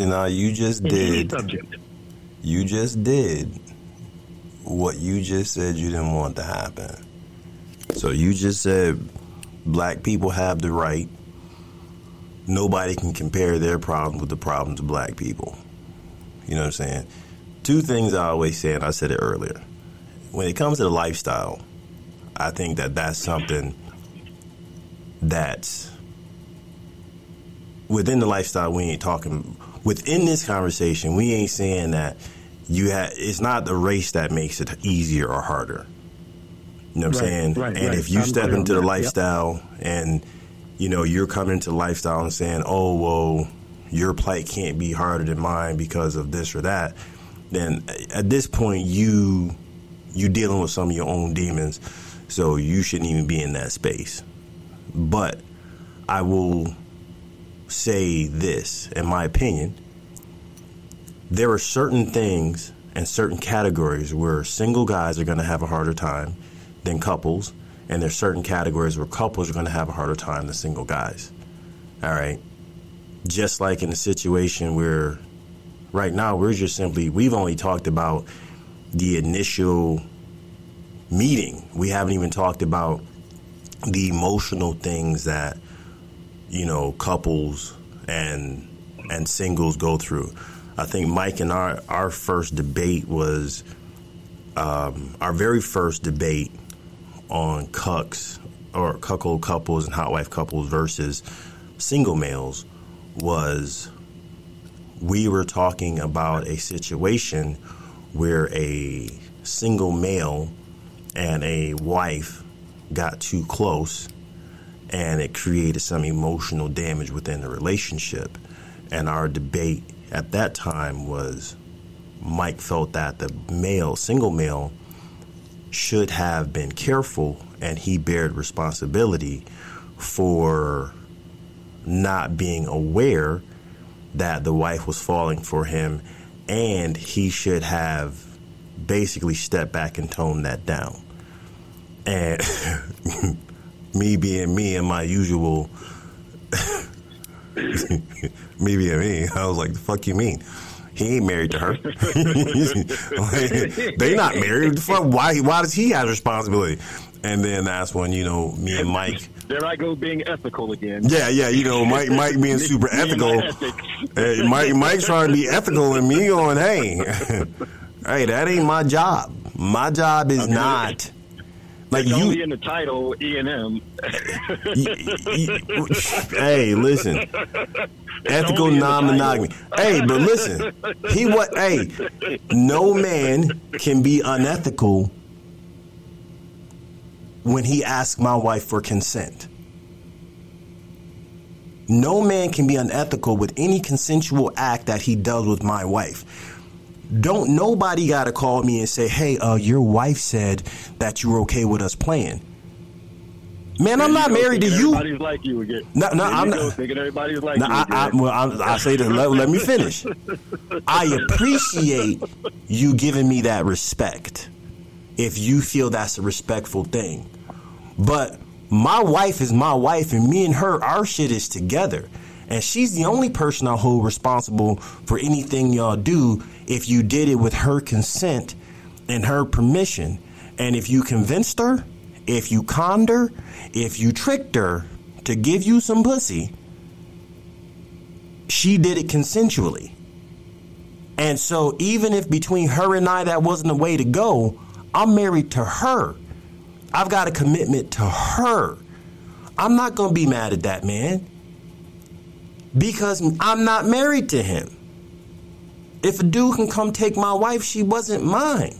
did what you just said you didn't want to happen. So you just said black people have the right. Nobody can compare their problems with the problems of black people. You know what I'm saying? Two things I always say, and I said it earlier. When it comes to the lifestyle, I think that's something that's within the lifestyle. We ain't talking within this conversation. We ain't saying that it's not the race that makes it easier or harder. You know what I'm saying? Right, and if you step into the lifestyle and, you know, you're coming into the lifestyle and saying, oh, well, your plight can't be harder than mine because of this or that, then at this point you dealing with some of your own demons, so you shouldn't even be in that space. But I will say this, in my opinion, there are certain things and certain categories where single guys are going to have a harder time than couples, and there's certain categories where couples are going to have a harder time than single guys. All right? Just like in a situation where right now we've only talked about the initial meeting. We haven't even talked about the emotional things that, you know, couples and singles go through. I think Mike and our first debate was our very first debate on cucks or cuckold couples and hot wife couples versus single males was we were talking about a situation where a single male and a wife got too close and it created some emotional damage within the relationship. And our debate at that time was Mike felt that the single male should have been careful, and he bared responsibility for not being aware that the wife was falling for him, and he should have basically stepped back and toned that down. And me being me and my usual me being me, I was like, the fuck you mean? He ain't married to her. They not married. Fuck, why does he have responsibility? And then that's when, you know, me and Mike. There I go being ethical again. Yeah, you know, Mike being super ethical. Mike's trying to be ethical, and me going, hey, that ain't my job. My job is not. Like it's only in the title, E&M. Hey, listen. Ethical non-monogamy. Hey, but listen. No man can be unethical when he asks my wife for consent. No man can be unethical with any consensual act that he does with my wife. Nobody got to call me and say, hey, your wife said that you were okay with us playing. Man, I'm not married to you. Everybody's like you again. No, I'm not thinking everybody's like you. I say this. Let me finish. I appreciate you giving me that respect if you feel that's a respectful thing. But my wife is my wife, and me and her, our shit is together. And she's the only person I hold responsible for anything y'all do if you did it with her consent and her permission. And if you convinced her, if you conned her, if you tricked her to give you some pussy, she did it consensually. And so even if between her and I that wasn't the way to go, I'm married to her. I've got a commitment to her. I'm not going to be mad at that man because I'm not married to him. If a dude can come take my wife, she wasn't mine.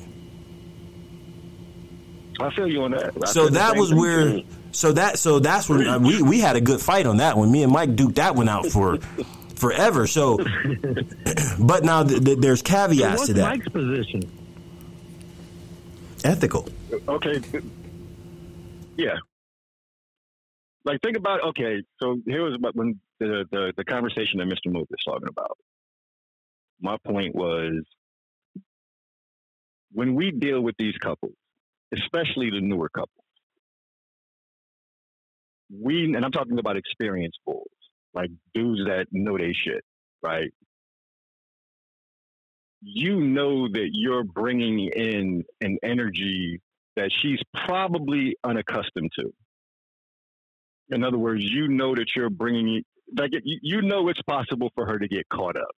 I feel you on that. So that was where. So that's when we had a good fight on that one. Me and Mike duked that one out for forever. So, but now there's caveats to that. What's Mike's position? Ethical. Okay. Yeah. Like think about so here was when the conversation that Mr. Mook was talking about. My point was when we deal with these couples, especially the newer couples, and I'm talking about experienced bulls, like dudes that know they shit, right? You know that you're bringing in an energy that she's probably unaccustomed to. In other words, you know that you're bringing, like, you know it's possible for her to get caught up.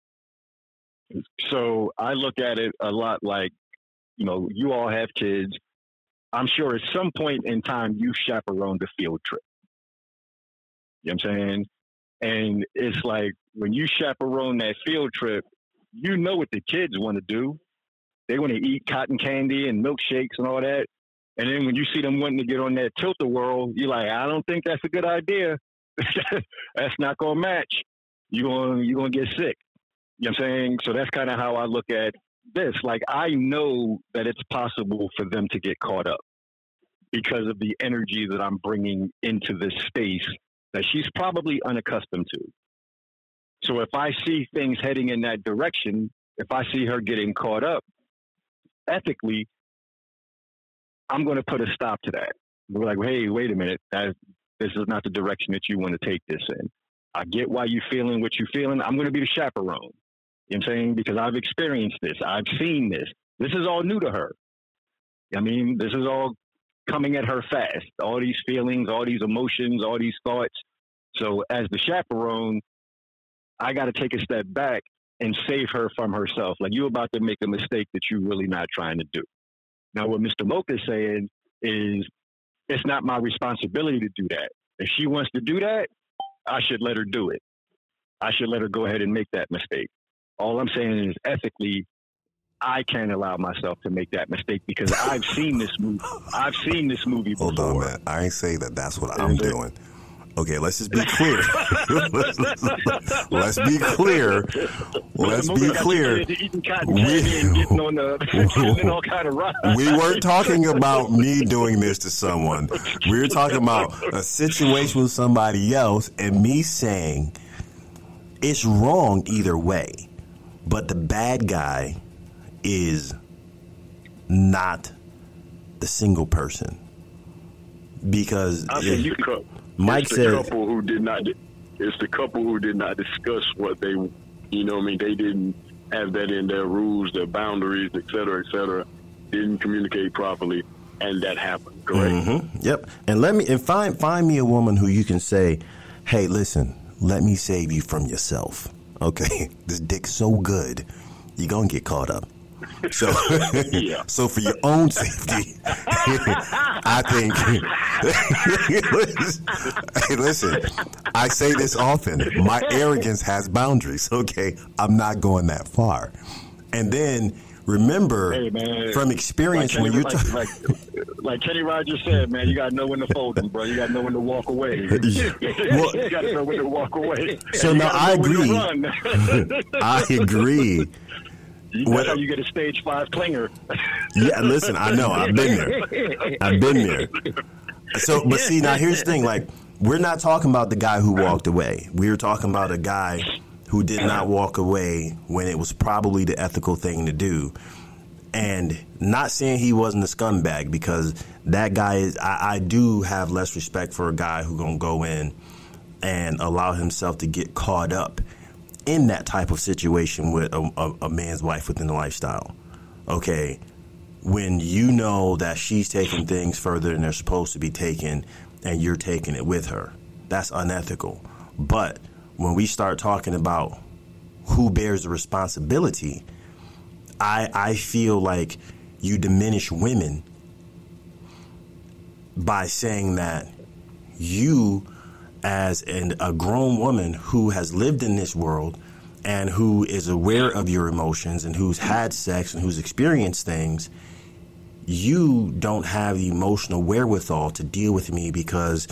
So I look at it a lot like, you know, you all have kids. I'm sure at some point in time you chaperoned a field trip. You know what I'm saying? And it's like when you chaperone that field trip, you know what the kids want to do. They want to eat cotton candy and milkshakes and all that. And then when you see them wanting to get on that tilt-a-whirl, you're like, I don't think that's a good idea. That's not going to match. You're going to get sick. You know what I'm saying? So that's kind of how I look at this. Like, I know that it's possible for them to get caught up because of the energy that I'm bringing into this space that she's probably unaccustomed to. So if I see things heading in that direction, if I see her getting caught up, ethically, I'm going to put a stop to that. We're like, hey, wait a minute. This is not the direction that you want to take this in. I get why you're feeling what you're feeling. I'm going to be the chaperone. You know what I'm saying? Because I've experienced this. I've seen this. This is all new to her. I mean, this is all coming at her fast. All these feelings, all these emotions, all these thoughts. So as the chaperone, I got to take a step back and save her from herself. Like, you're about to make a mistake that you're really not trying to do. Now, what Mr. Mocha is saying is it's not my responsibility to do that. If she wants to do that, I should let her do it. I should let her go ahead and make that mistake. All I'm saying is ethically, I can't allow myself to make that mistake because I've seen this movie. I've seen this movie before. Hold on, man. I ain't say that that's what I'm doing. Okay, let's just be clear. Let's be clear. Let's be clear. We weren't talking about me doing this to someone. We were talking about a situation with somebody else and me saying it's wrong either way, but the bad guy is not the single person. Because Mike said, it's the couple who did not discuss what they, you know what I mean? They didn't have that in their rules, their boundaries, et cetera, didn't communicate properly, and that happened, correct? Mm-hmm. Yep. And find me a woman who you can say, hey, listen, let me save you from yourself. Okay, this dick's so good, you're going to get caught up. So, yeah. So for your own safety, I think. Hey, listen, I say this often. My arrogance has boundaries. Okay, I'm not going that far. And then remember, hey, man, from experience, like when you're like Kenny Rogers said, man, you gotta know when to fold them, bro. You gotta know when to walk away. You gotta know when to walk away. So now I agree. I agree. That's how you get a stage 5 clinger. Yeah, listen, I know. I've been there. So, but see, now here's the thing. Like, we're not talking about the guy who walked away. We're talking about a guy who did not walk away when it was probably the ethical thing to do. And not saying he wasn't a scumbag, because that guy is, I do have less respect for a guy who's going to go in and allow himself to get caught up in that type of situation with a man's wife within the lifestyle. Okay, when you know that she's taking things further than they're supposed to be taken and you're taking it with her, that's unethical. But when we start talking about who bears the responsibility, I feel like you diminish women by saying that you, as a grown woman who has lived in this world and who is aware of your emotions and who's had sex and who's experienced things, you don't have the emotional wherewithal to deal with me because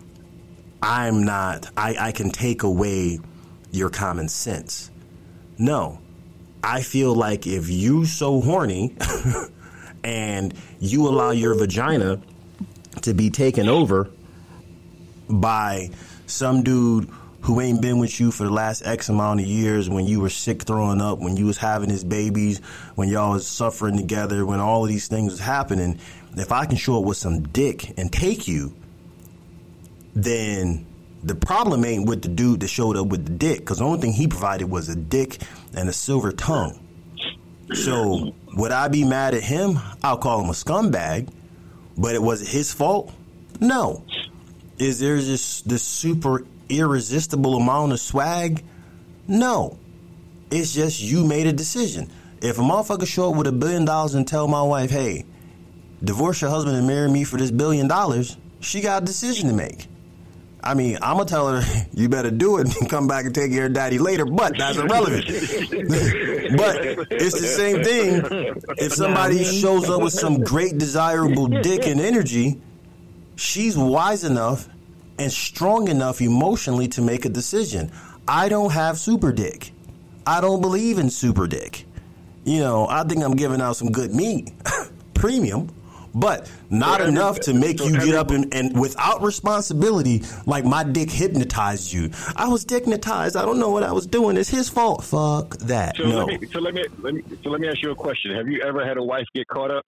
I can take away your common sense. No, I feel like if you so horny and you allow your vagina to be taken over by some dude who ain't been with you for the last X amount of years, when you were sick throwing up, when you was having his babies, when y'all was suffering together, when all of these things was happening, if I can show up with some dick and take you, then the problem ain't with the dude that showed up with the dick, because the only thing he provided was a dick and a silver tongue. So would I be mad at him? I'll call him a scumbag, but it was his fault? No. Is there just this super irresistible amount of swag? No. It's just you made a decision. If a motherfucker show up with $1 billion and tell my wife, hey, divorce your husband and marry me for this $1 billion, she got a decision to make. I mean, I'm going to tell her, you better do it and come back and take care of daddy later, but that's irrelevant. But it's the same thing. If somebody shows up with some great desirable dick and energy, she's wise enough and strong enough emotionally to make a decision. I don't have super dick. I don't believe in super dick. You know, I think I'm giving out some good meat, premium, but not enough to make you get up and without responsibility, like my dick hypnotized you. I was dicknotized. I don't know what I was doing. It's his fault. Fuck that. So no. Let me ask you a question. Have you ever had a wife get caught up?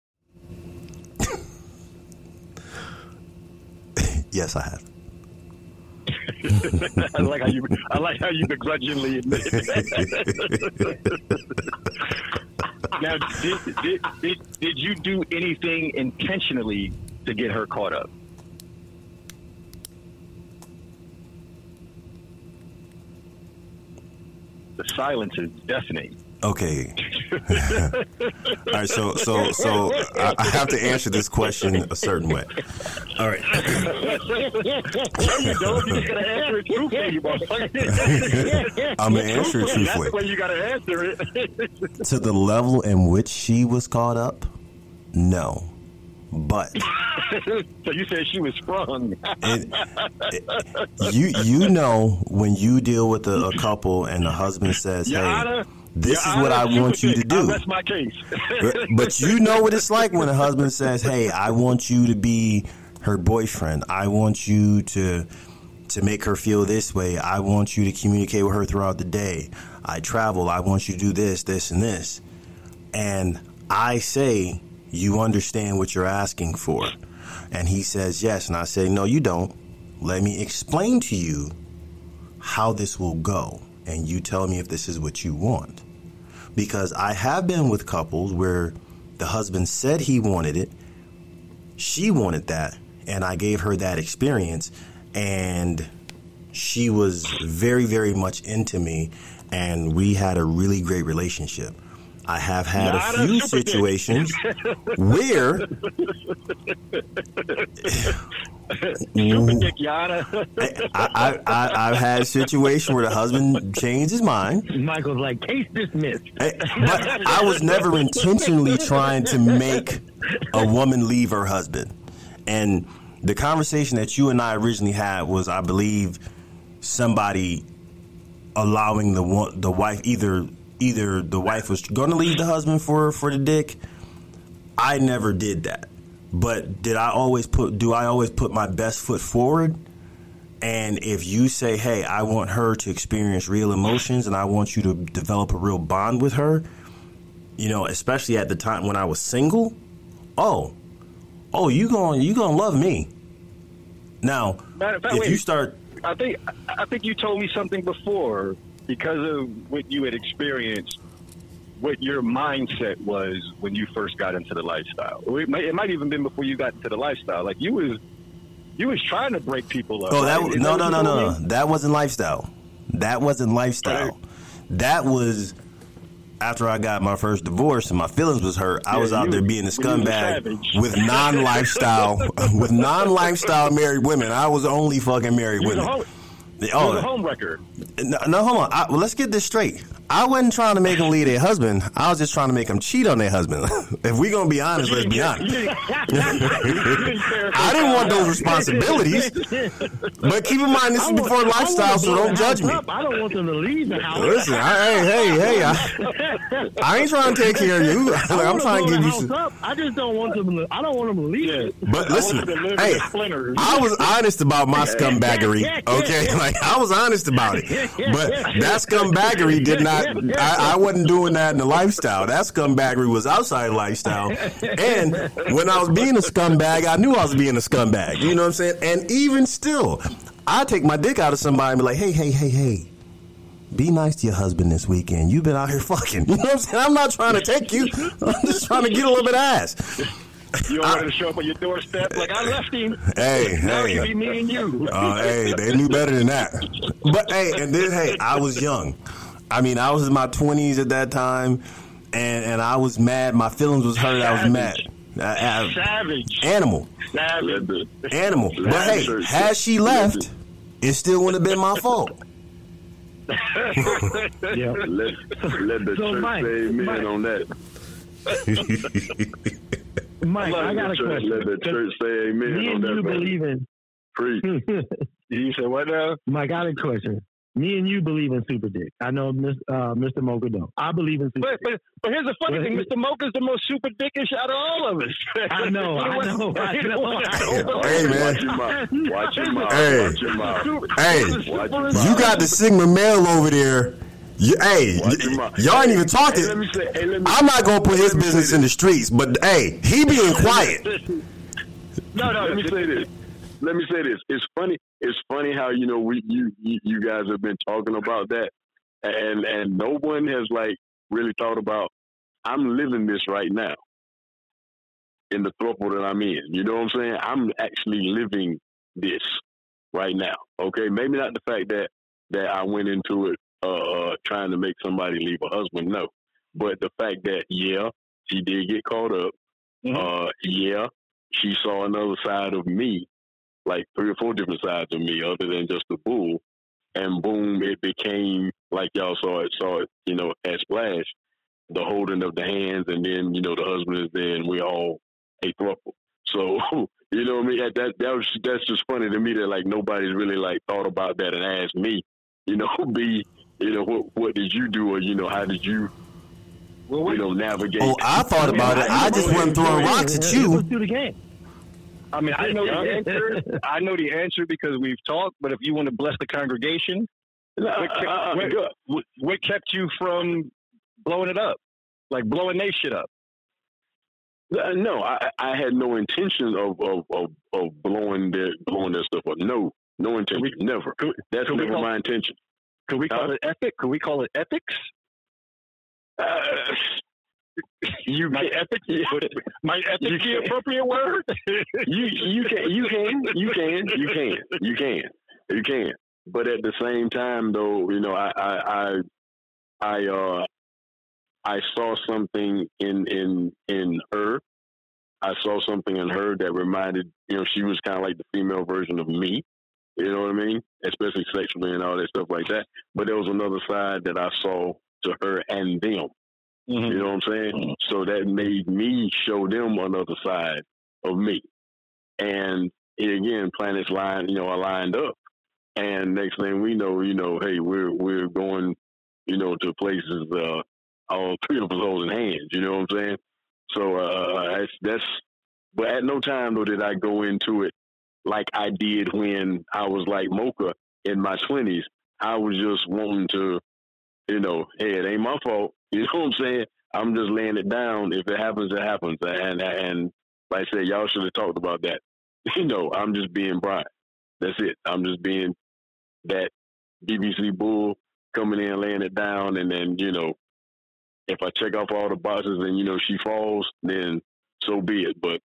Yes, I have. I like how you begrudgingly admit it. Now, did you do anything intentionally to get her caught up? The silence is deafening. Okay. All right. So I have to answer this question a certain way. All right. No, you don't. You just gotta answer it truthfully, motherfucker. I'm gonna answer it truthfully. That's the way you gotta answer it. To the level in which she was caught up, no. But so you said she was sprung. You know when you deal with a couple and the husband says, Your "Hey, Honor, this is what I want you to do." That's my case. But you know what it's like when a husband says, "Hey, I want you to be her boyfriend. I want you to make her feel this way. I want you to communicate with her throughout the day. I travel. I want you to do this, this, and this." And I say, "You understand what you're asking for?" And he says, "Yes." And I say, "No, you don't. Let me explain to you how this will go. And you tell me if this is what you want." Because I have been with couples where the husband said he wanted it, she wanted that, and I gave her that experience, and she was very, very much into me, and we had a really great relationship. I have had a few situations where I've had a situation where the husband changed his mind. Michael's like, case dismissed. But I was never intentionally trying to make a woman leave her husband. And the conversation that you and I originally had was, I believe, somebody allowing the wife, either the wife was going to leave the husband for the dick. I never did that. But do I always put my best foot forward? And if you say, "Hey, I want her to experience real emotions and I want you to develop a real bond with her," you know, especially at the time when I was single, you gonna love me. Now, if you start, I think you told me something before, because of what you had experienced, what your mindset was when you first got into the lifestyle. It might even been before you got into the lifestyle. Like you was trying to break people up. Oh, right? No. That wasn't lifestyle. That was after I got my first divorce and my feelings was hurt. I was out there being a scumbag with non-lifestyle married women. I was only fucking married women. It was a home record. No, hold on. Let's get this straight. I wasn't trying to make them leave their husband. I was just trying to make them cheat on their husband. If we're going to be honest, let's be honest. I didn't want those responsibilities. But keep in mind, this is before lifestyle, so don't judge me. I don't want them to leave the house. Listen, hey. I ain't trying to take care of you. I'm trying to give you some. I just don't want them to. I don't want them to leave. Yeah. But listen, hey, I was honest about my scumbaggery. Okay, like I was honest about it. But that scumbaggery did not I wasn't doing that in the lifestyle. That scumbaggery was outside lifestyle. And when I was being a scumbag, I knew I was being a scumbag. You know what I'm saying? And even still, I take my dick out of somebody and be like, hey. Be nice to your husband this weekend. You've been out here fucking. You know what I'm saying? I'm not trying to take you. I'm just trying to get a little bit of ass. You want to show up on your doorstep like I left him. Now it can be me and you. Hey, they knew better than that. But and then I was young. I mean, I was in my 20s at that time, and I was mad. My feelings was hurt. I was mad. Savage. Animal. Savage. Animal. But hey, had she left, it still wouldn't have been my fault. Yeah. Let the church say amen on that. Mike, I got a question. Let the church say amen me on and that. You believe in. Preach. You said what now? Mike, I got a question. Me and you believe in super dick. I know Mr. Mocha don't. I believe in super dick. But here's the funny thing. Mr. Mocha's the most super dickish out of all of us. I know. Hey, man. Watch your mouth. Hey, you got the Sigma male over there. Y'all ain't even talking. I'm not going to put his business in the streets, but hey, he being quiet. No, let me say this. It's funny. It's funny how you guys have been talking about that, and no one has like really thought about. I'm living this right now in the throuple that I'm in. You know what I'm saying? I'm actually living this right now. Okay, maybe not the fact that I went into it trying to make somebody leave a husband. No, but the fact that she did get caught up. Mm-hmm. She saw another side of me. Like 3 or 4 different sides of me other than just the bull. And boom, it became like y'all saw it, at Splash, the holding of the hands, and then, the husband is there and we all a throuple. So, you know what I mean? That's just funny to me that like nobody's really like thought about that and asked me, what did you do, or, how did you navigate? Oh, I thought about it. I just wasn't throwing rocks at you. Let's do the game. I mean, I know the answer. I know the answer because we've talked. But if you want to bless the congregation, what kept you from blowing it up, like blowing their shit up? No, I had no intention of blowing their stuff up. No intention. Never. That's never my intention. Could we call it ethic? Could we call it ethics? My ethics be the appropriate word? You can. But at the same time, though, I saw something in her. I saw something in her that reminded, she was kind of like the female version of me. You know what I mean? Especially sexually and all that stuff like that. But there was another side that I saw to her and them. Mm-hmm. You know what I'm saying? Mm-hmm. So that made me show them another side of me. And again, planets aligned up. And next thing we know, hey, we're going, to places, all 3 of us holding hands. You know what I'm saying? So but at no time though did I go into it like I did when I was like Mocha in my 20s. I was just wanting to, hey, it ain't my fault. You know what I'm saying? I'm just laying it down. If it happens, it happens. And like I said, y'all should have talked about that. I'm just being Brian. That's it. I'm just being that BBC bull coming in, laying it down, and then, if I check off all the boxes and, she falls, then so be it. But,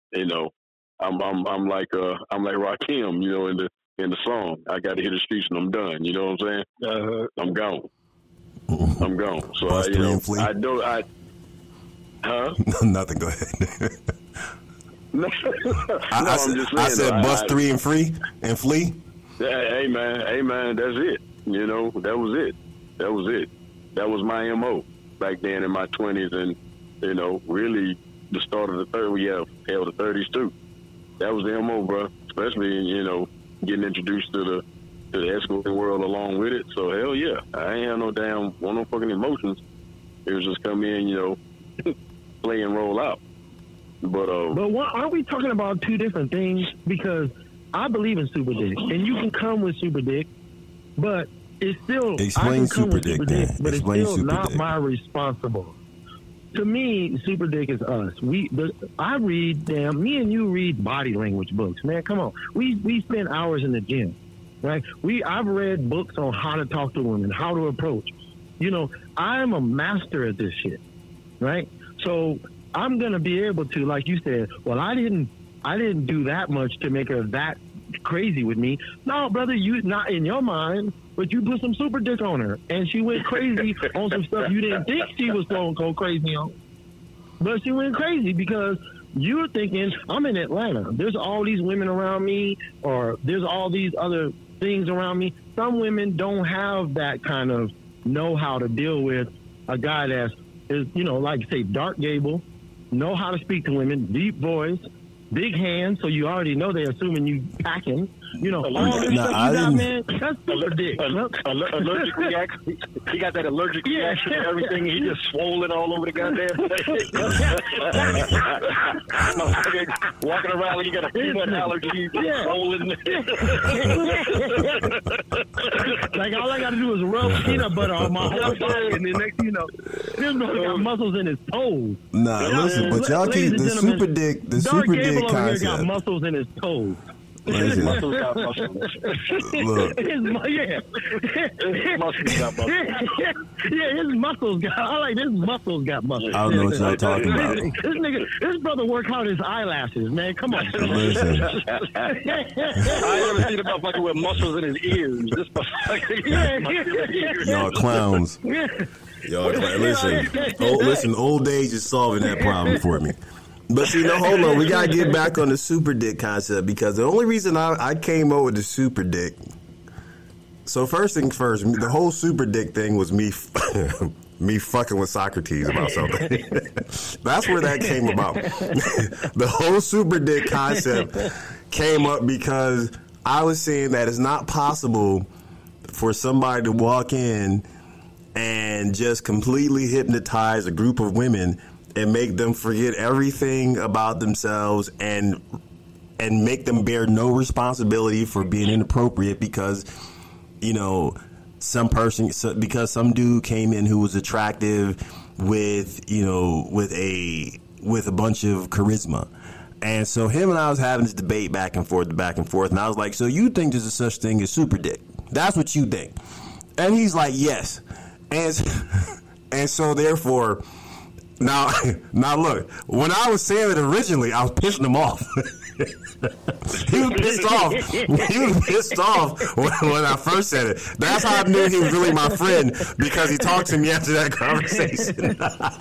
I'm like Rakim, in the song. I got to hit the streets and I'm done. You know what I'm saying? I'm gone. I'm gone. So I know. Nothing. Go ahead. I'm just saying. I said bust 3 and flee. Hey man, that's it. That was it. That was my MO back then in my 20s, and really the start of the 30s. Hell, the 30s too. That was the MO, bro. Especially getting introduced to the escorting world along with it. So hell yeah, I ain't have no fucking emotions. It was just come in, play and roll out. But aren't we talking about 2 different things? Because I believe in super dick, and you can come with super dick, but it's still Explain Super Dick, then. but Explain it's still Super not Dick. my responsible. To me, Super Dick is us. Me and you read body language books, man. Come on, we spend hours in the gym, right? I've read books on how to talk to women, how to approach. You know, I'm a master at this shit, right? So I'm gonna be able to, like you said, well, I didn't do that much to make her that crazy with me. No, brother, you not in your mind, but you put some Super Dick on her, and she went crazy on some stuff you didn't think she was going to go crazy on. But she went crazy because you're thinking, I'm in Atlanta. There's all these women around me, or there's all these other things around me. Some women don't have that kind of know how to deal with a guy that's, you know, like say Dark Gable, know how to speak to women, deep voice, big hands, so you already know they're assuming you packing. You know, all this stuff you got, man, that's Super Dick. Allergic reaction. He got that allergic reaction to everything. He just swollen all over the goddamn place. Walking around like you got a peanut allergy. Swollen. Like all I got to do is rub peanut butter on my whole body, and then next thing you know, this brother got muscles in his toes. Nah, listen, but y'all keep the Super Dick, the Dark Super Gable Dick over here got concept. muscles in his toes. Listen, Muscles got muscles. look, His muscles got. I like his muscles got muscles. I don't know what y'all talking about. This brother work out his eyelashes, man. Come on. Listen, I never seen a motherfucker with muscles in his ears. This motherfucker. y'all clowns. Y'all, listen, old age is solving that problem for me. But see, no, hold on. We got to get back on the Super Dick concept, because the only reason I came up with the Super Dick. So first things first, the whole Super Dick thing was me fucking with Socrates about something. That's where that came about. The whole Super Dick concept came up because I was saying that it's not possible for somebody to walk in and just completely hypnotize a group of women and make them forget everything about themselves and make them bear no responsibility for being inappropriate because, you know, because some dude came in who was attractive with, you know, with a bunch of charisma. And so him and I was having this debate back and forth. And I was like, so you think there's a such thing as Super Dick? That's what you think. And he's like, yes. And so therefore, now look, when I was saying it originally, I was pissing him off. He was pissed off when I first said it. That's how I knew he was really my friend, because he talked to me after that conversation.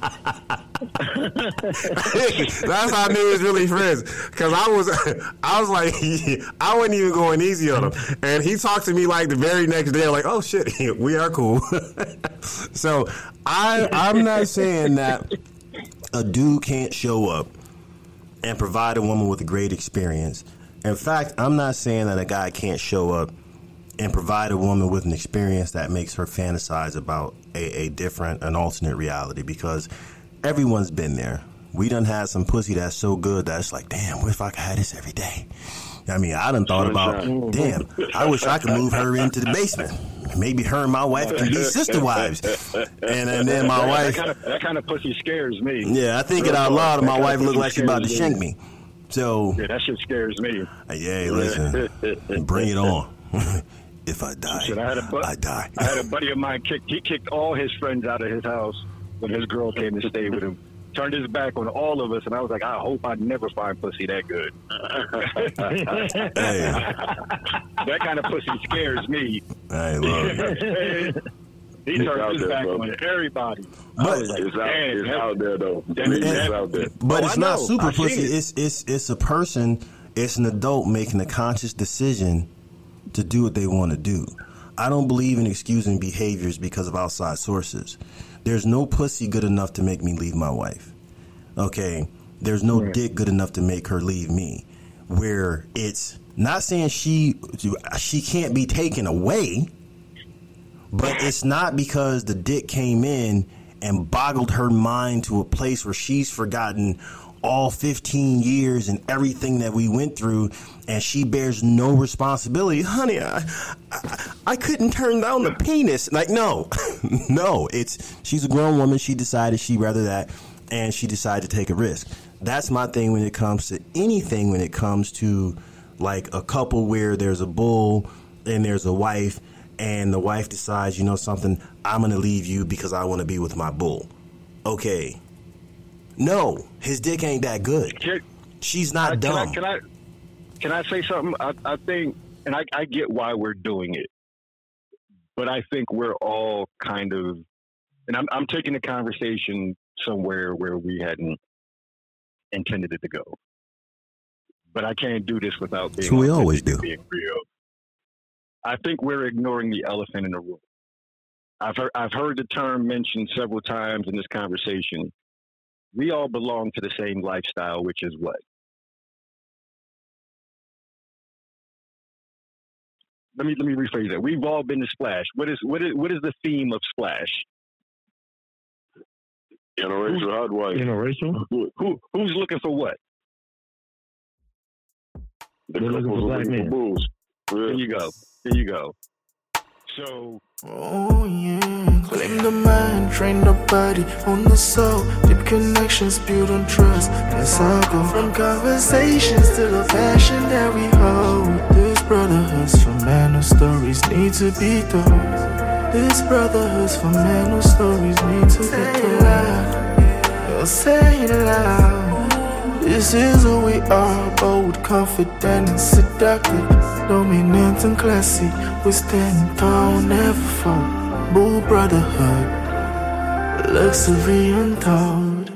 That's how I knew he was really friends, because I was like, I wasn't even going easy on him, and he talked to me like the very next day, like, oh shit, we are cool. So I'm not saying that a dude can't show up and provide a woman with a great experience. In fact, I'm not saying that a guy can't show up and provide a woman with an experience that makes her fantasize about an alternate reality, because everyone's been there. We done had some pussy that's so good that it's like, damn, what if I could have this every day? I mean, I done thought about, damn, I wish I could move her into the basement. Maybe her and my wife can be sister wives. And then my wife... That kind of pussy scares me. Yeah, I think it out loud, and my wife look like she's about to shank me. So... Yeah, that shit scares me. Yeah, listen, bring it on. If I die, I die. I had a buddy of mine, he kicked all his friends out of his house when his girl came to stay with him. Turned his back on all of us, and I was like, I hope I never find pussy that good. Hey. That kind of pussy scares me. I love it. He turned his back on everybody. But It's out there, though. It's out there. But it's not super I've seen pussy. It's a person. It's an adult making a conscious decision to do what they want to do. I don't believe in excusing behaviors because of outside sources. There's no pussy good enough to make me leave my wife. Okay? There's no dick good enough to make her leave me. Where it's not saying she can't be taken away, but it's not because the dick came in and boggled her mind to a place where she's forgotten all 15 years and everything that we went through, and she bears no responsibility. Honey, I couldn't turn down the penis. Like, no, no, she's a grown woman. She decided she'd rather that, and she decided to take a risk. That's my thing when it comes to anything, when it comes to like a couple where there's a bull and there's a wife, and the wife decides, you know something, I'm going to leave you because I want to be with my bull. Okay. No, his dick ain't that good. She's not dumb. Can I say something? I think, and I get why we're doing it, but I think we're all kind of, and I'm taking the conversation somewhere where we hadn't intended it to go. But I can't do this without being. So we always do. Being real. I think we're ignoring the elephant in the room. I've heard the term mentioned several times in this conversation. We all belong to the same lifestyle, which is what? Let me rephrase that. We've all been to Splash. What is the theme of Splash? Interracial housewife. Interracial? Who's looking for what? The couples looking for bulls. There you go. So. Oh yeah, claim the mind, train the body on the soul. Deep connections built on trust. Let's all go from conversations to the passion that we hold. This brotherhood's for men whose stories need to be told. This brotherhood's for men whose stories need to be told. Say it loud. This is who we are, bold, confident and seductive, dominant and classy. We stand tall, never fall. Bull brotherhood, luxury untold.